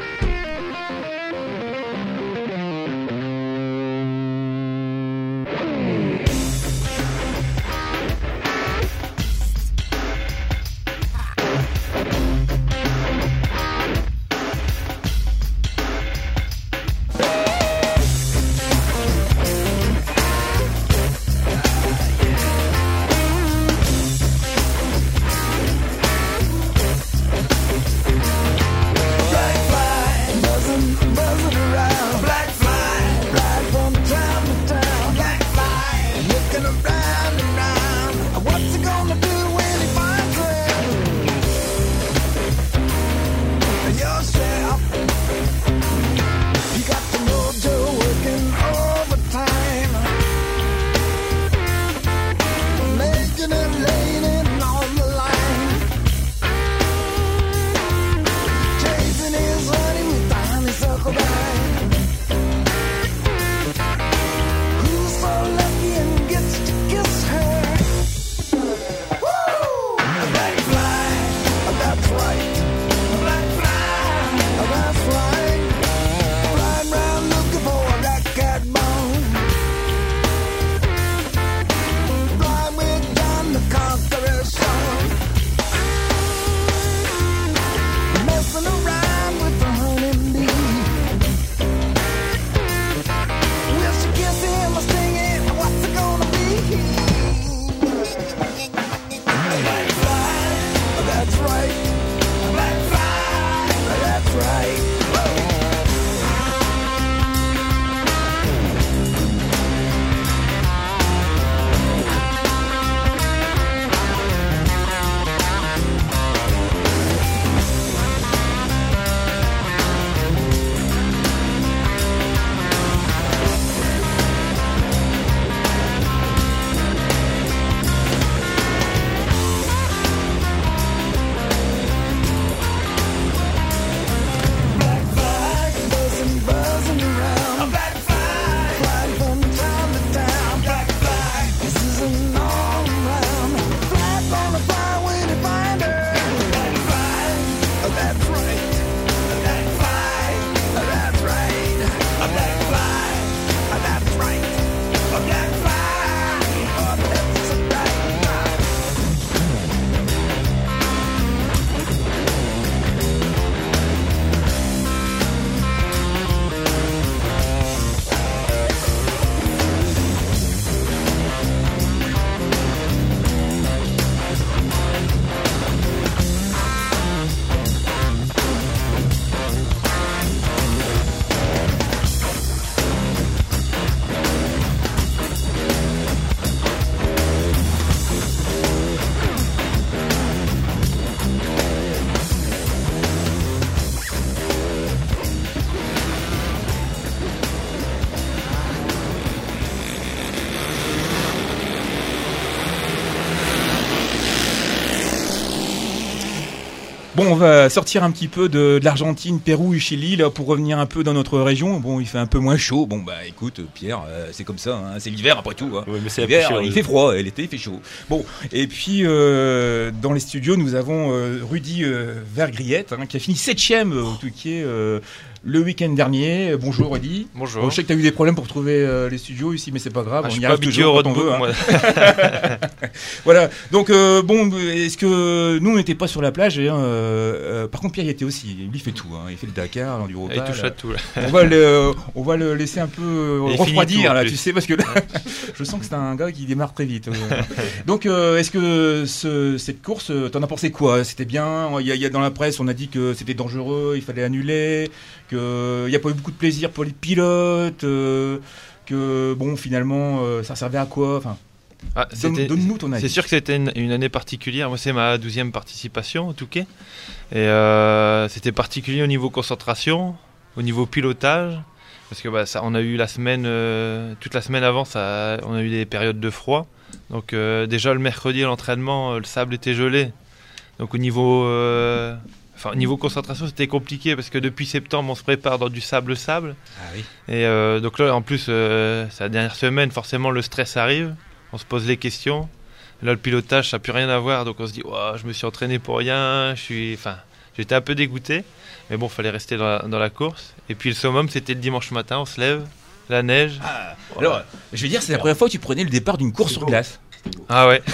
Bon, on va sortir un petit peu de, de l'Argentine, Pérou et Chili là pour revenir un peu dans notre région. Bon, il fait un peu moins chaud. Bon, bah écoute, Pierre, euh, c'est comme ça, hein, c'est l'hiver après tout. Hein. Ouais, mais c'est la L'hiver, plus chère, il oui. fait froid, et l'été il fait chaud. Bon, et puis euh, dans les studios, nous avons euh, Rudy euh, Vergriette hein, qui a fini septième au Touquet euh, le week-end dernier. Bonjour Rudy. Bonjour. Bon, je sais que tu as eu des problèmes pour trouver euh, les studios ici, mais c'est pas grave. Ah, on je y suis pas arrive habitué toujours au quand on roadbook, veut. Hein. moi. Voilà, donc euh, bon, est-ce que nous on n'était pas sur la plage et, euh, euh, par contre Pierre y était aussi, lui il fait tout, hein. Il fait le Dakar, l'enduro Il touche à tout. Là. on va le, on va le laisser un peu euh, Et il refroidir finit tout, en là, plus. tu sais, parce que là, je sens que c'est un gars qui démarre très vite. euh. Donc euh, est-ce que ce, cette course, euh, t'en as pensé quoi? C'était bien? Il y, a, il y a dans la presse, on a dit que c'était dangereux, il fallait annuler, que il n'y a pas eu beaucoup de plaisir pour les pilotes, euh, que bon finalement euh, ça servait à quoi? Enfin. Ah, Donne- c'était- Donne-nous ton avis. C'est sûr que c'était une, une année particulière. Moi, c'est ma douzième participation au Touquet. Et euh, c'était particulier au niveau concentration, au niveau pilotage. Parce que bah, ça, on a eu la semaine, euh, toute la semaine avant, ça, on a eu des périodes de froid. Donc euh, déjà le mercredi à l'entraînement, euh, le sable était gelé. Donc au niveau, euh, enfin, au niveau concentration, c'était compliqué parce que depuis septembre, on se prépare dans du sable-sable. Ah oui. Et euh, donc là, en plus, euh, c'est la dernière semaine, forcément, le stress arrive. On se pose les questions. Là, le pilotage, ça n'a plus rien à voir. Donc on se dit, Ouah, je me suis entraîné pour rien. Je suis, enfin, j'étais un peu dégoûté. Mais bon, il fallait rester dans la, dans la course. Et puis le summum, c'était le dimanche matin. On se lève, la neige. Ah, alors, je veux dire, c'est la première fois que tu prenais le départ d'une course sur glace. Ah ouais.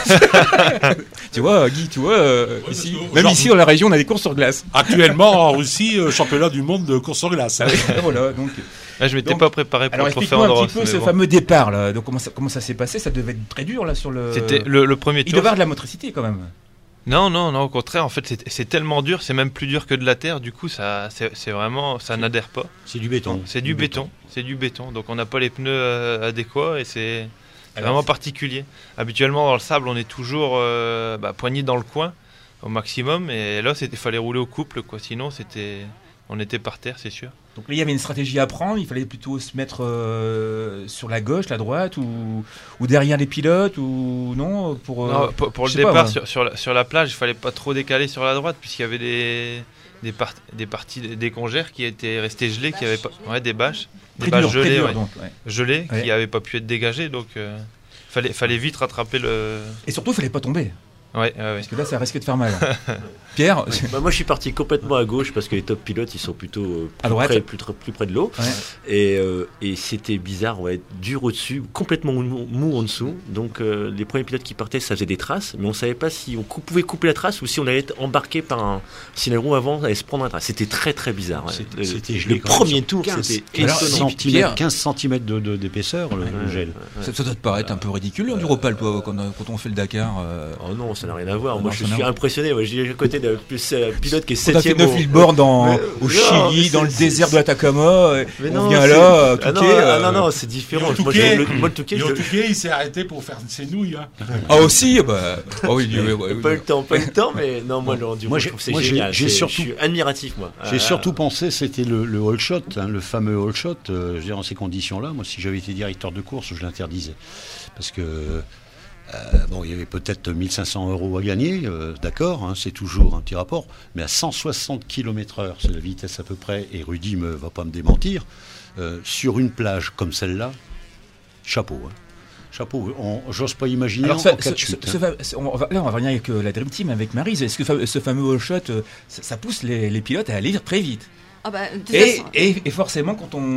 Tu vois, Guy, tu vois, euh, ici, même Genre- ici dans la région, on a des courses sur glace. Actuellement, en Russie, euh, championnat du monde de course sur glace. hein. Voilà, donc. Là, je m'étais Donc, pas préparé pour Alors le trophée explique-moi un Andros. petit peu mais ce bon. fameux départ là. Donc comment ça, comment ça s'est passé? Ça devait être très dur là sur le. C'était le, le premier Il tour. devait avoir de la motricité quand même. Non, non, non, au contraire, en fait, c'est, c'est tellement dur, c'est même plus dur que de la terre, du coup, ça, c'est, c'est vraiment, ça n'adhère pas. C'est du béton. C'est du béton, c'est du béton, donc on n'a pas les pneus euh, adéquats et c'est Alors, vraiment c'est- particulier. Habituellement, dans le sable, on est toujours euh, bah, poigné dans le coin au maximum, et là, il fallait rouler au couple, quoi. Sinon, c'était, on était par terre, c'est sûr. Donc là, il y avait une stratégie à prendre. Il fallait plutôt se mettre euh, sur la gauche, la droite, ou, ou derrière les pilotes, ou non pour. euh, Non, pour, pour le je sais pas, départ, moi. sur, sur, la, sur la plage, il fallait pas trop décaler sur la droite, puisqu'il y avait des, des, part- des parties, des congères qui étaient restées gelées, qui avaient pas, ouais, des bâches, des Très bâches dur, très gelées, dur, ouais. donc, ouais. gelées, Ouais. qui n'avaient pas pu être dégagées, donc euh, fallait, fallait vite rattraper le. Et surtout, il fallait pas tomber, Ouais, ouais, ouais. parce que là, ça risquait de faire mal. Pierre, Bah, moi, je suis parti complètement à gauche parce que les top pilotes, ils sont plutôt euh, À plus, droite. près, plus, tr- plus près de l'eau. Ouais. Et, euh, et c'était bizarre, on va être dur au-dessus, complètement mou, mou en dessous. Donc, euh, les premiers pilotes qui partaient, ça faisait des traces, mais on savait pas si on cou- pouvait couper la trace ou si on allait être embarqué par un. Si les roues avant allaient se prendre un trace. C'était très très bizarre. ouais. C'était- Le- c'était le, gelé quand même premier sur tour, quinze c'était Alors, étonnant. si- Pierre- quinze centimètres de, de- d'épaisseur, le, le gel. ça, ça doit te paraître un peu ridicule l'Europal, toi, quand, quand on fait le Dakar. euh, Oh non, ça n'a rien à voir. Non, Moi, ça je n'a suis rien. impressionné. Moi, j'ai à côté d'un plus, euh, pilote qui est Quand on a fait septième. neuf au- mille bornes en- Mais- au non, Chili, mais dans le c'est- désert c'est- de l'Atacama, et Mais on non, vient c'est- là, ah non, Touquet, ah euh, non, non, c'est différent. Et au Moi, Touquet- je- le, moi, le Touquet, Et je- au Touquet, il s'est arrêté pour faire ses nouilles. hein. Ah aussi, bah, ah oui, oui, oui, oui, pas oui. eu le temps, pas eu le temps, mais non, moi, le enduro, Moi, je j'ai- trouve que c'est moi, j'ai- génial. j'ai C'est- surtout- Je suis admiratif, moi. J'ai Ah, surtout pensé, c'était le, le all shot, hein, le fameux all shot. Euh, je veux dire, dans ces conditions-là, moi, si j'avais été directeur de course, je l'interdisais. Parce que, euh, bon, il y avait peut-être mille cinq cents euros à gagner, euh, d'accord, hein, c'est toujours un petit rapport, mais à cent soixante kilomètres heure, c'est la vitesse à peu près, et Rudy ne va pas me démentir, euh, sur une plage comme celle-là, chapeau. Hein. Chapeau, on- j'ose pas imaginer Alors, en ça- cas ce- de chute. ce- ce hein. fa- ce- on va- là, on va venir avec euh, la Dream Team, avec Maryse. Est-ce que fa- ce fameux all shot, euh, ça, ça pousse les, les pilotes à aller très vite? Ah bah, de toute Et, façon, et, et forcément, quand on,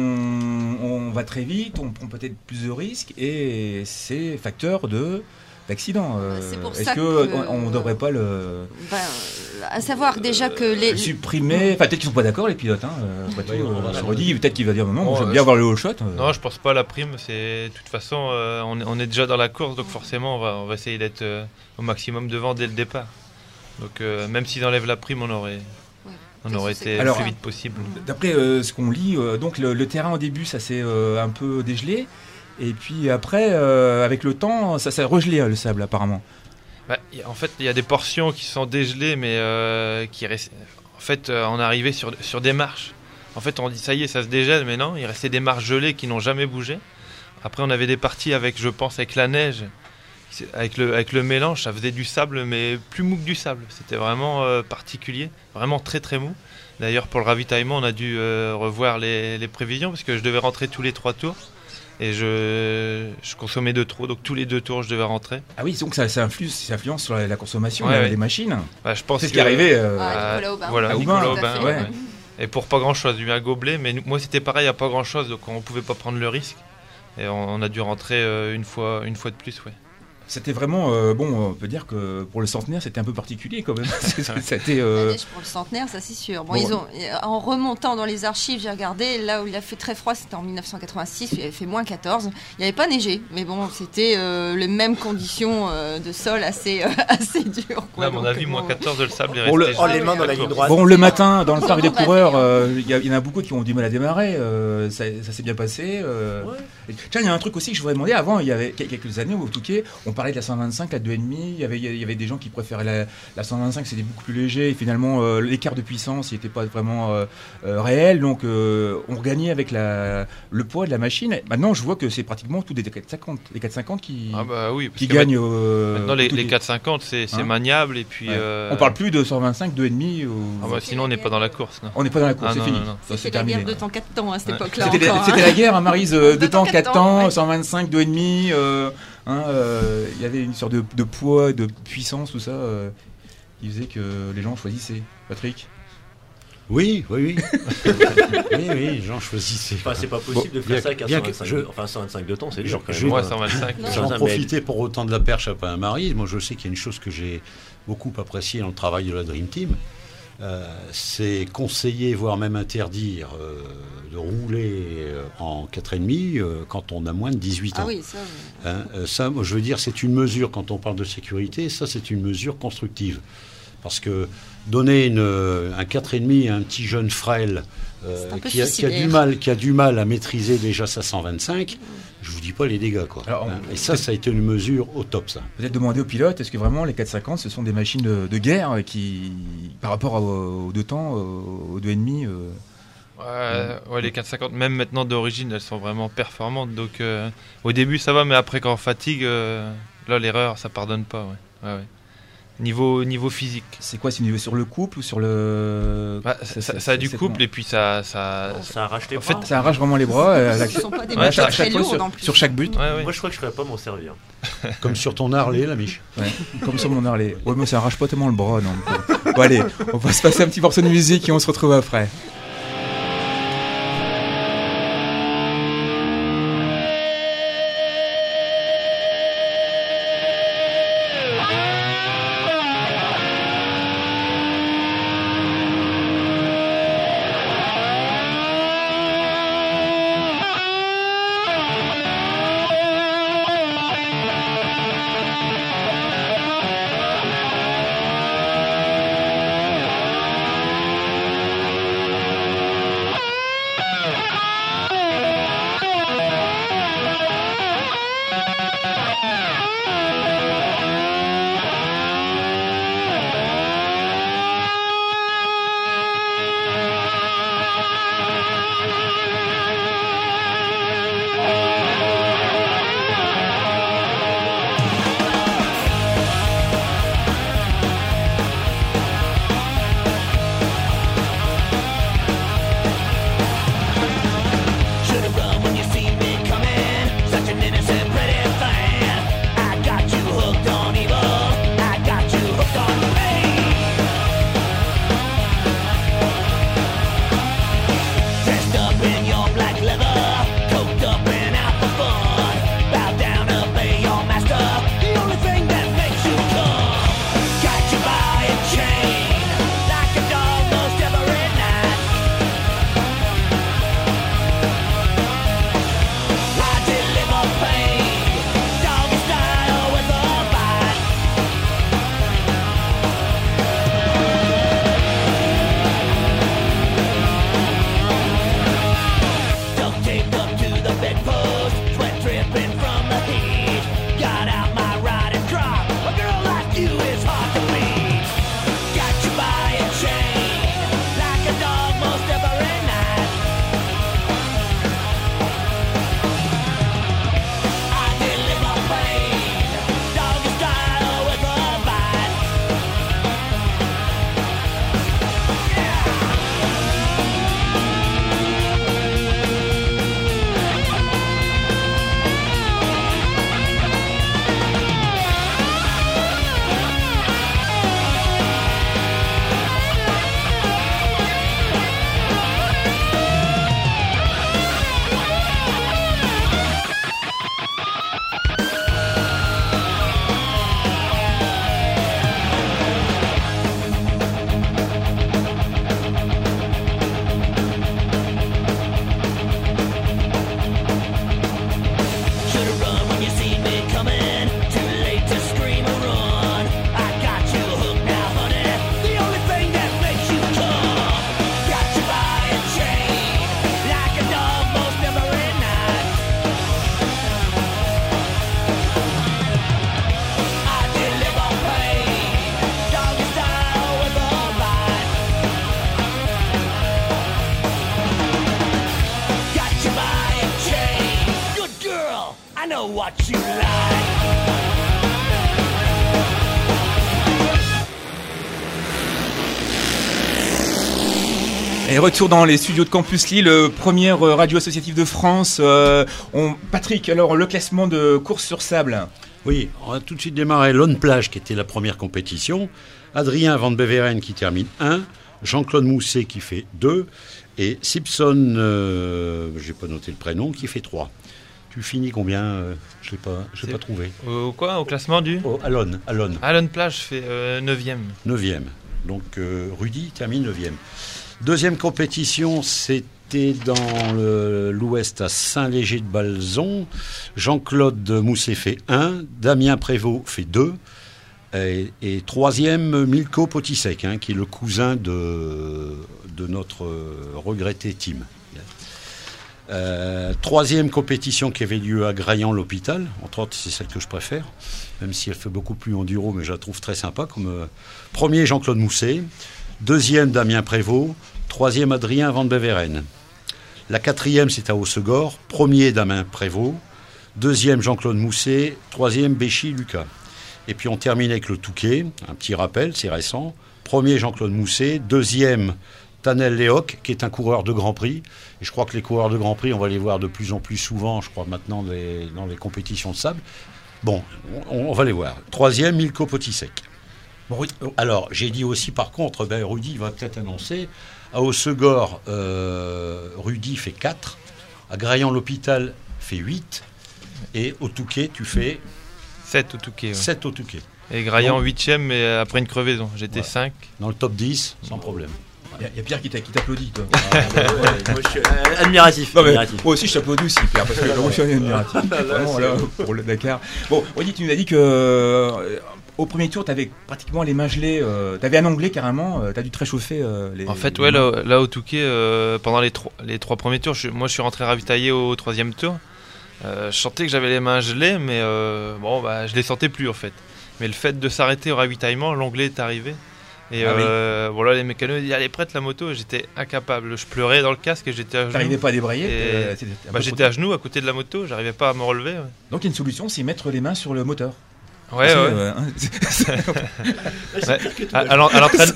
on va très vite, on prend peut-être plus de risques et c'est facteur de d'accident. Euh, C'est pour Est-ce ça que que- on ne devrait pas le, ben, euh, à savoir déjà que les, le supprimer? Enfin, peut-être qu'ils sont pas d'accord les pilotes. Hein. euh, après tout, Oui, on euh, va- se redit, peut-être qu'il va dire non, non, Bon, j'aime euh, bien avoir le all shot. euh. Non, je pense pas à la prime. C'est de toute façon, euh, on, est, on est déjà dans la course, donc forcément, on va, on va essayer d'être euh, au maximum devant dès le départ. Donc, euh, même s'ils enlèvent la prime, on aurait, on Ça, aurait c'est été clair. le Alors- plus vite possible. D'après euh, ce qu'on lit, euh, donc le, le terrain au début, ça s'est euh, un peu dégelé. Et puis après, euh, avec le temps, ça s'est regelé euh, le sable apparemment. Bah, y a- en fait, il y a des portions qui sont dégelées, mais euh, qui restent. En fait, euh, on est arrivé sur, sur des marches. En fait, on dit ça y est, ça se dégèle, mais non, il restait des marches gelées qui n'ont jamais bougé. Après, on avait des parties avec, je pense, avec la neige, c'est- avec le avec le mélange, ça faisait du sable, mais plus mou que du sable. C'était vraiment euh, particulier, vraiment très très mou. D'ailleurs, pour le ravitaillement, on a dû euh, revoir les, les prévisions parce que je devais rentrer tous les trois tours et je, je consommais de trop, donc tous les deux tours, je devais rentrer. Ah oui, donc ça, ça, influe, ça influence sur la, la consommation Ouais, euh, ouais. des machines. Bah, je pense C'est ce que- qui est arrivé. euh, Ah, Nicolas Aubin. Voilà, À Nicolas Aubin, tout à Aubin, fait. ouais. Ouais. Et pour pas grand chose, du un gobelet, mais nous- moi c'était pareil à pas grand chose, donc on pouvait pas prendre le risque. Et on, on a dû rentrer euh, une fois, une fois de plus, ouais. C'était vraiment, euh, bon, on peut dire que pour le centenaire, c'était un peu particulier quand même. C'était, euh, La neige pour le centenaire, ça c'est sûr. Bon, bon, ils ont, en remontant dans les archives, j'ai regardé, là où il a fait très froid, c'était en mille neuf cent quatre-vingt-six, il avait fait moins quatorze. Il n'y avait pas neigé, mais bon, c'était euh, les mêmes conditions euh, de sol assez, euh, assez dures. quoi. Là, à mon Donc, avis, bon, moins quatorze de le sable est Bon, le- resté. Oh, les mains dans la ligne droite. Bon, le matin, dans le parc des Bah, coureurs, hein. euh, il y, a- il y en a beaucoup qui ont du mal à démarrer. euh, ça ça s'est bien passé. euh. Et tiens, il y a un truc aussi que je voudrais demander. Avant, il y avait quel- quelques années au Touquet, on parlait de la cent vingt-cinq, la deux virgule cinq. Il y avait, il y avait des gens qui préféraient la, la cent vingt-cinq, c'était beaucoup plus léger. Et finalement, euh, l'écart de puissance n'était pas vraiment euh, euh, réel. Donc, euh, on regagnait avec la, le poids de la machine. Maintenant, je vois que c'est pratiquement tous des quatre cinquante, les quatre cinquante qui, Ah bah oui, parce qui que gagnent. euh, Maintenant, les, au les Touquet. quatre cinquante, c'est c'est Hein maniable et puis. Ouais. euh, On parle plus de cent vingt-cinq, deux virgule cinq. ou- Ah bah, sinon, on n'est pas dans la course. Non. On n'est pas dans la course, Ah c'est non, fini. non, non. Ça, c'est C'était la guerre terminé. de temps quatre temps à cette Ouais. époque-là. C'était la, encore, c'était hein. la guerre, hein, Maryse, euh, deux temps, quatre temps, ouais. cent vingt-cinq, deux virgule cinq. euh, hein, euh, Il y avait une sorte de, de poids, de puissance, tout ça, euh, qui faisait que les gens choisissaient. Patrick? Oui, oui, oui. oui, oui, les gens choisissaient. Enfin, c'est pas possible de Bon, bien faire ça que- qu'à bien cent que vingt-cinq. je- Enfin, cent vingt-cinq de temps, c'est dur quand Je- même. Ouais, cent vingt-cinq. Non. J'en mais- profitais pour autant de la perche à Pain-Marie. Moi, je sais qu'il y a une chose que j'ai beaucoup appréciée dans le travail de la Dream Team. Euh, c'est conseiller, voire même interdire euh, de rouler euh, en quatre virgule cinq euh, quand on a moins de dix-huit ans. Ah oui, ça. oui. Hein, euh, ça, moi, je veux dire, c'est une mesure, quand on parle de sécurité, ça, c'est une mesure constructive. Parce que donner une, euh, un quatre virgule cinq à un petit jeune frêle euh, C'est un peu qui, a, qui, a du suicidaire. mal, qui a du mal à maîtriser déjà sa cent vingt-cinq, je vous dis pas les dégâts, quoi. Alors, Hein, on- et ça, ça a été une mesure au top, ça. Peut-être demander aux pilotes, est-ce que vraiment les quatre cinquante, ce sont des machines de, de guerre qui, par rapport aux, aux deux temps, aux deux virgule cinq euh, Ouais, ouais, les quatre cinquante, même maintenant d'origine, elles sont vraiment performantes. Donc, euh, au début, ça va, mais après, quand on fatigue, euh, là, l'erreur, ça pardonne pas. Ouais. Ouais, ouais. Niveau, niveau physique. c'est quoi, c'est au niveau sur le couple ou sur le... Bah, ça, ça- ça a du c'est- couple et puis ça. ça... Ça arrache les En fait, bras. Ça arrache vraiment les bras. euh, à la- Ce ne sont pas des Ouais, à machines chaque, très chaque fois lourdes sur, en plus. sur chaque but. Ouais, ouais. Moi, je crois que je ne pourrais pas m'en servir. Comme sur ton Harley, la Mich. Ouais, comme sur mon Harley. Ouais, mais ça arrache pas tellement le bras, non. Bon, allez, on va se passer un petit morceau de musique et on se retrouve après. Thank I know what you like. Et retour dans les studios de Campus Lille, première radio associative de France. Euh, on... Patrick, alors le classement de course sur sable. Oui, on a tout de suite démarré Lone Plage qui était la première compétition. Adrien Van Beveren qui termine un. Jean-Claude Mousset qui fait deux. Et Simpson, euh, j'ai pas noté le prénom, qui fait trois. Tu finis combien euh, Je l'ai pas, je l'ai pas trouvé. Au quoi Au classement du oh, Alone, Alone. Alone Plage fait euh, neuvième. neuvième. Donc euh, Rudy termine neuvième. Deuxième compétition, c'était dans le, l'ouest à Saint-Léger-de-Balzon. Jean-Claude Mousset fait un, Damien Prévost fait deux. Et, et troisième, Milko Potisek, hein, qui est le cousin de, de notre regretté Tim. Euh, troisième compétition qui avait lieu à Graillan-l'Hôpital. Entre autres, c'est celle que je préfère, même si elle fait beaucoup plus enduro, mais je la trouve très sympa. Comme, euh, premier, Jean-Claude Mousset. Deuxième, Damien Prévost. Troisième, Adrien Van Beveren. La quatrième, c'est à Haussegor. Premier, Damien Prévost. Deuxième, Jean-Claude Mousset. Troisième, Béchy Lucas. Et puis on termine avec le Touquet. Un petit rappel, c'est récent. Premier, Jean-Claude Mousset. Deuxième, Tanel Léoc, qui est un coureur de Grand Prix. Et je crois que les coureurs de Grand Prix, on va les voir de plus en plus souvent, je crois, maintenant les, dans les compétitions de sable. Bon, on, on va les voir. Troisième, Milko Potisek. Bon, alors, j'ai dit aussi, par contre, ben, Rudy va peut-être annoncer, à Haussegor, euh, Rudy fait quatre, à Graillan-l'Hôpital fait huit, et au Touquet, tu fais sept au Touquet. Ouais. sept au Touquet. Et Graillan huitième, mais après une crevaison. J'étais voilà. cinq. Dans le top dix, sans problème. Il y, y a Pierre qui, t'a, qui t'applaudit, toi. Ah, ouais, ouais, moi, je suis euh, admiratif. Non, mais, admiratif. moi aussi, je t'applaudis aussi, Pierre, parce que moi, je suis admiratif. Vraiment, là, pour le Dakar. Bon, Rudy, tu nous as dit que euh, au premier tour, tu avais pratiquement les mains gelées. Euh, tu avais un onglet carrément. Euh, tu as dû te réchauffer. Euh, les, en fait, les ouais, là, là au Touquet, euh, pendant les, tro- les trois premiers tours, je, moi, je suis rentré ravitaillé au troisième tour. Euh, je sentais que j'avais les mains gelées, mais euh, bon, bah, je les sentais plus en fait. Mais le fait de s'arrêter au ravitaillement, l'onglet est arrivé. Et ah euh, oui. voilà, les mécanos ils disaient elle est prête la moto, et j'étais incapable. Je pleurais dans le casque et j'étais à genoux. T'arrivais pas à débrayer et... bah, J'étais à genoux à côté de la moto, j'arrivais pas à me relever. Ouais. Donc il y a une solution, c'est mettre les mains sur le moteur. Ouais, ouais. Euh, ouais. À, à, l'entraîne...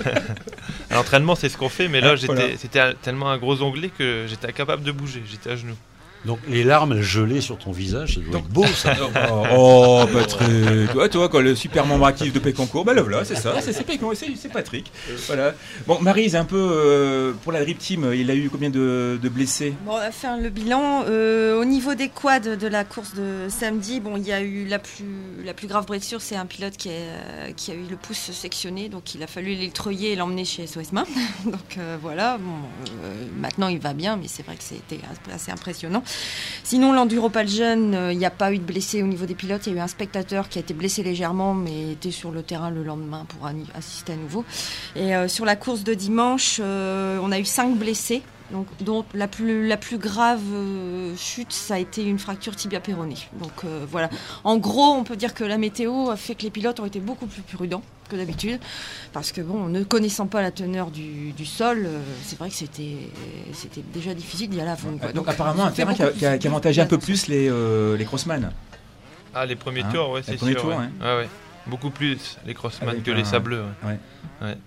à l'entraînement, c'est ce qu'on fait, mais là, ah, j'étais, voilà. c'était tellement un gros onglet que j'étais incapable de bouger, j'étais à genoux. Donc les larmes elles gelaient sur ton visage, ça doit Donc, être beau ça. oh, oh Patrick, toi, toi quand le super membre actif de Pécancourt, bah là voilà, c'est ça, c'est, c'est, Pécan, c'est, c'est Patrick. Voilà. Bon, Maryse, un peu euh, pour la Drip Team, il a eu combien de, de blessés? Bon, on va faire le bilan. Euh, au niveau des quads de la course de samedi, bon, il y a eu la plus, la plus grave blessure, c'est un pilote qui a, qui a eu le pouce sectionné, donc il a fallu l'électroyer et l'emmener chez S O S Main. Donc euh, voilà, bon, euh, maintenant il va bien, mais c'est vrai que c'était assez impressionnant. Sinon, l'Enduropal jeune, il euh, n'y a pas eu de blessés au niveau des pilotes. Il y a eu un spectateur qui a été blessé légèrement, mais était sur le terrain le lendemain pour an- assister à nouveau. Et euh, sur la course de dimanche, euh, on a eu cinq blessés. Donc, dont la plus, la plus grave euh, chute, ça a été une fracture tibia-péronée. Donc euh, voilà. En gros, on peut dire que la météo a fait que les pilotes ont été beaucoup plus prudents que d'habitude. Parce que bon, ne connaissant pas la teneur du, du sol, euh, c'est vrai que c'était, c'était déjà difficile d'y aller à fond. Quoi. Donc, Donc apparemment, un terrain qui a, qui, a, qui a avantagé un peu plus les, euh, les crossman. Ah, les premiers hein tours, ouais, c'est les premiers sûr. Tours, ouais. Hein. Ah, ouais. Beaucoup plus les crossman Avec que un... les sableux. Ouais. Ouais. Ouais.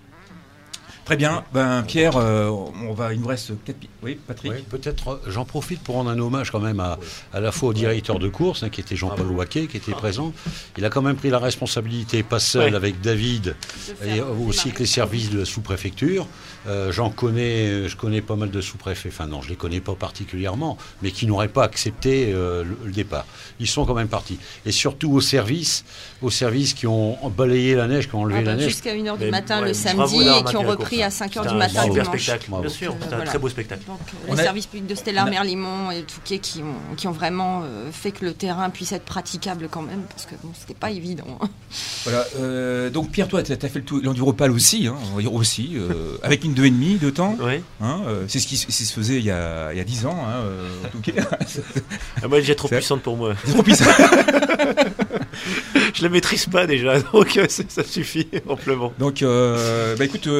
Très bien, ben Pierre, euh, on va, il nous reste quatre pi- Oui, Patrick. Oui, peut-être, j'en profite pour rendre un hommage quand même à, à la fois au directeur de course, hein, qui était Jean-Paul Ouaquet, qui était présent. Il a quand même pris la responsabilité, pas seul, ouais. avec David, et aussi avec les services de la sous-préfecture. Euh, j'en connais, je connais pas mal de sous-préfets, enfin non, je les connais pas particulièrement, mais qui n'auraient pas accepté euh, le, le départ. Ils sont quand même partis. Et surtout aux services, aux services qui ont balayé la neige, qui ont enlevé ah bah, la neige. Jusqu'à une heure du matin ouais, le samedi et qui ont repris à cinq heures du matin dimanche. Super spectacle, bien sûr, c'était voilà. un très beau spectacle. Donc, les a... services publics de Stellar, a... Merlimont et Touquet qui ont, qui ont vraiment euh, fait que le terrain puisse être praticable quand même, parce que bon, c'était pas évident. Voilà, euh, donc Pierre, toi, tu as fait le tout, l'Enduropal aussi, hein, on va dire aussi, euh, avec une deux et demi de temps. Oui. Hein, euh, c'est ce qui, qui se faisait il y a, il y a dix ans, hein, euh, en Touquet. Ah, moi, elle est trop c'est puissante pour moi. C'est trop puissant. Je la maîtrise pas déjà, donc ça suffit amplement. Donc, euh, bah écoute, euh, on,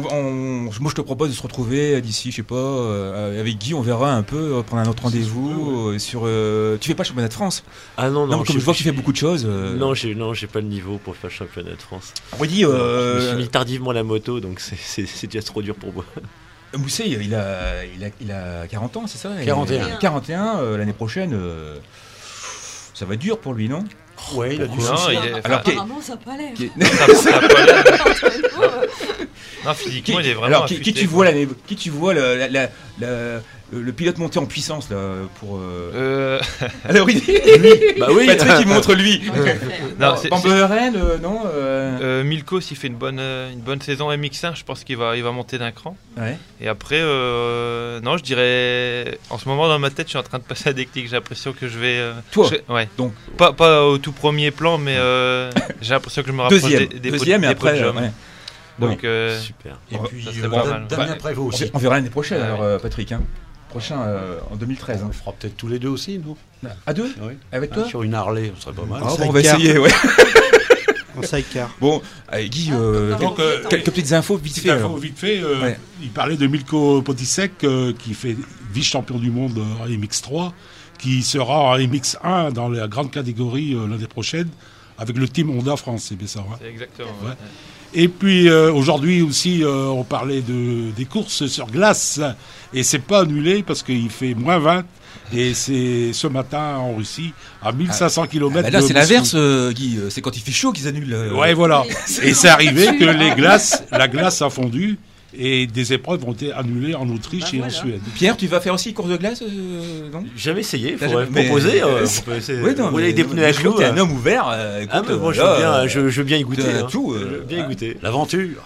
on- moi, je te propose de se retrouver d'ici, je sais pas, euh, avec Guy, on verra un peu, euh, prendre un autre rendez-vous euh, sur. euh, Tu fais pas le championnat de France? Ah non, non, Non, comme je vois que tu fais beaucoup de choses. euh, Non, j'ai non, j'ai pas le niveau pour faire le championnat de France. Rudy, Je me euh, suis mis tardivement à la moto, donc c'est- c'est c'est déjà trop dur pour moi. Mousset, il a, il, a, il a quarante ans, c'est ça? quarante et un. Il a quarante et un, euh, l'année prochaine, euh, ça va être dur pour lui, non? Ouais, il a du Non, souci. il est, enfin, Alors, qu'est- Apparemment, ça n'a pas l'air. Qui- ça- ça a pas l'air- non, physiquement, il est vraiment. Alors, qui, qui affûté, tu quoi. vois l'année, qui tu vois le, la- la- la- le pilote monter en puissance là pour. Euh... Euh, Alors Rudy, Bah oui. Patrick il montre lui. non, c'est- Bamberen, euh, non. euh, euh, Milko, s'il fait une bonne, euh, une bonne saison M X un, je pense qu'il va, il va monter d'un cran. Ouais. Et après, euh, non, je dirais. En ce moment, dans ma tête, je suis en train de passer à des clics. J'ai l'impression que je vais. euh, Toi je- Ouais. Donc Pas, pas au tout premier plan, mais euh, j'ai l'impression que je me rapproche deuxième, des, des deuxième et des après. podiums. euh, ouais. Donc, euh, Super. Et puis, ça serait euh, pas Dan- mal. Damien Bah, Prévost On, aussi. on verra l'année prochaine Ah alors ouais. euh, Patrick. Hein. Prochain euh, en deux mille treize. On Hein. le fera peut-être tous les deux aussi, non? À deux Oui. avec Ah, toi. sur une Harley, ce serait pas mal. Ah, Ça bon, on va écarte. essayer. Ouais. En sidecar. Bon, allez, Guy, euh, Donc, euh, quelques petites infos vite Petite fait. info alors. vite fait, euh, Ouais. il parlait de Milko Potisek euh, qui fait vice-champion du monde en M X trois, qui sera en M X un dans la grande catégorie euh, l'année prochaine avec le team Honda France, c'est bien ça. Hein. c'est exactement. Ouais. ouais. Et puis euh, aujourd'hui aussi, euh, on parlait de, des courses sur glace et c'est pas annulé parce qu'il fait moins vingt et c'est ce matin en Russie à mille cinq cents Ah, kilomètres. bah là, de c'est Moscou. l'inverse, euh, Guy. Euh, C'est quand il fait chaud qu'ils annulent. euh, Ouais, voilà. Oui. Et c'est arrivé que les glaces, la glace a fondu et des épreuves ont été annulées en Autriche Bah et voilà. en Suède. Pierre, tu vas faire aussi course de glace, euh, non? Jamais essayé, T'as faudrait jamais- mais- proposer. euh, c'est- on peut essayer. Oui, non, Rouler mais- des pneus mais à je trouve clous. que t'es un euh. homme ouvert. euh, écoute, Ah, mais moi, je voilà, veux bien, euh, je, je veux bien y goûter. t'as hein. tout, Je euh, veux bien y ah. goûter. L'aventure.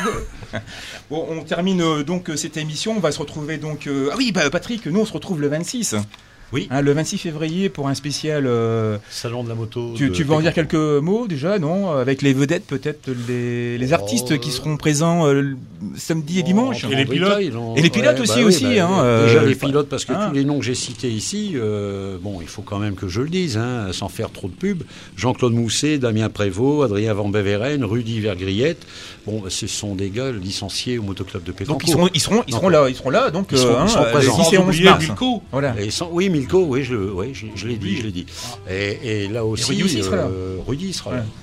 Bon, on termine euh, donc euh, cette émission. On va se retrouver donc. euh, Ah oui, bah, Patrick, nous on se retrouve le vingt-six. Oui. Hein, le vingt-six février pour un spécial. euh, Salon de la moto. tu, de tu veux en dire Pécancourt. quelques mots déjà, non? Avec les vedettes, peut-être les, les artistes Oh, qui seront présents euh, le samedi et dimanche. En Et les grande pilotes. détail, non. Et les pilotes aussi, oui, aussi, hein, euh, Déjà les enfin, pilotes, parce que hein. tous les noms que j'ai cités ici, euh, bon, il faut quand même que je le dise, hein, sans faire trop de pub. Jean-Claude Mousset, Damien Prévost, Adrien Van Beveren, Rudy Vergriette. Bon, ce sont des gars licenciés au motoclub de Pécancourt. Donc ils seront, ils seront, ils seront là, ils seront là. Donc Ils seront- euh, ils seront hein, présents. le dix et Sans onze oublier mars. Milko. Voilà. Et sans- oui, Milko, oui, je, le- oui, je, je l'ai dit, je l'ai dit. Et, et là aussi, Rudy aussi sera là. euh, Rudy sera là.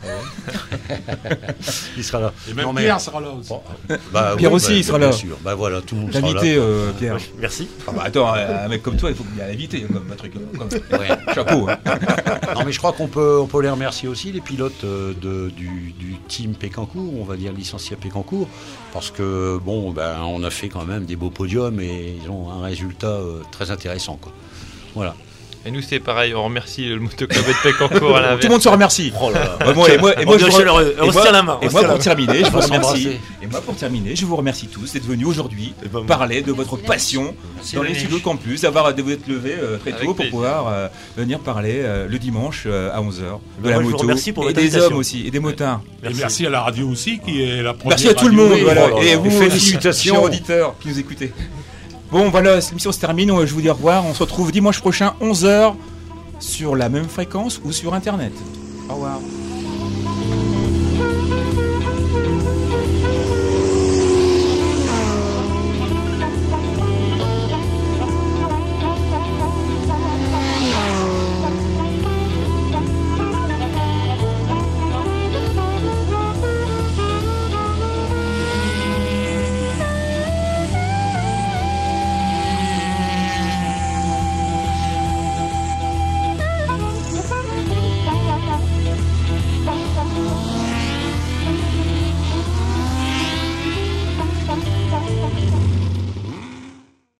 Il sera là. Et même Non, mais- Pierre sera là aussi. Bon, bah, Pierre oui, aussi, bah, il sera bien là. sûr. Bah voilà, tout le monde T'as sera là. invité, euh, Pierre. Merci. Ah bah attends, euh, un mec comme toi, il faut bien l'inviter, comme Patrick. euh, comme- Ouais. Chapeau. hein. Non, mais je crois qu'on peut, on peut les remercier aussi, les pilotes euh, de, du, du team Pécancourt, on va dire licenciés à Pécancourt, parce que bon, ben, on a fait quand même des beaux podiums et ils ont un résultat euh, très intéressant, quoi. Voilà. Et nous, c'est pareil, on remercie le motoclub de Pécancourt à Tout l'inverse. le monde se remercie. Oh là là. Ouais, moi, et moi, et moi, On je est vous re- chaleureux. et On se moi- tient la main, on Et se moi, tient la pour terminer, je On vous va remercie. s'embrasser. Et moi, pour terminer, je vous remercie tous d'être venus aujourd'hui Et ben, parler de votre passion dans les studios campus, d'avoir de vous être levé euh, très Avec tôt pour plaisir. pouvoir euh, venir parler euh, le dimanche euh, à onze heures de Ben, la moi, je vous moto remercie pour et votre des invitation. hommes aussi et des motards. Et merci à la radio aussi, qui est la première. Merci à tout le radio. monde, voilà. oh là Et là. vous, Et aussi, félicitations. chers auditeurs qui nous écoutez. Bon, voilà, cette émission se termine. Je vous dis au revoir. On se retrouve dimanche prochain, onze heures, sur la même fréquence ou sur Internet. Au revoir.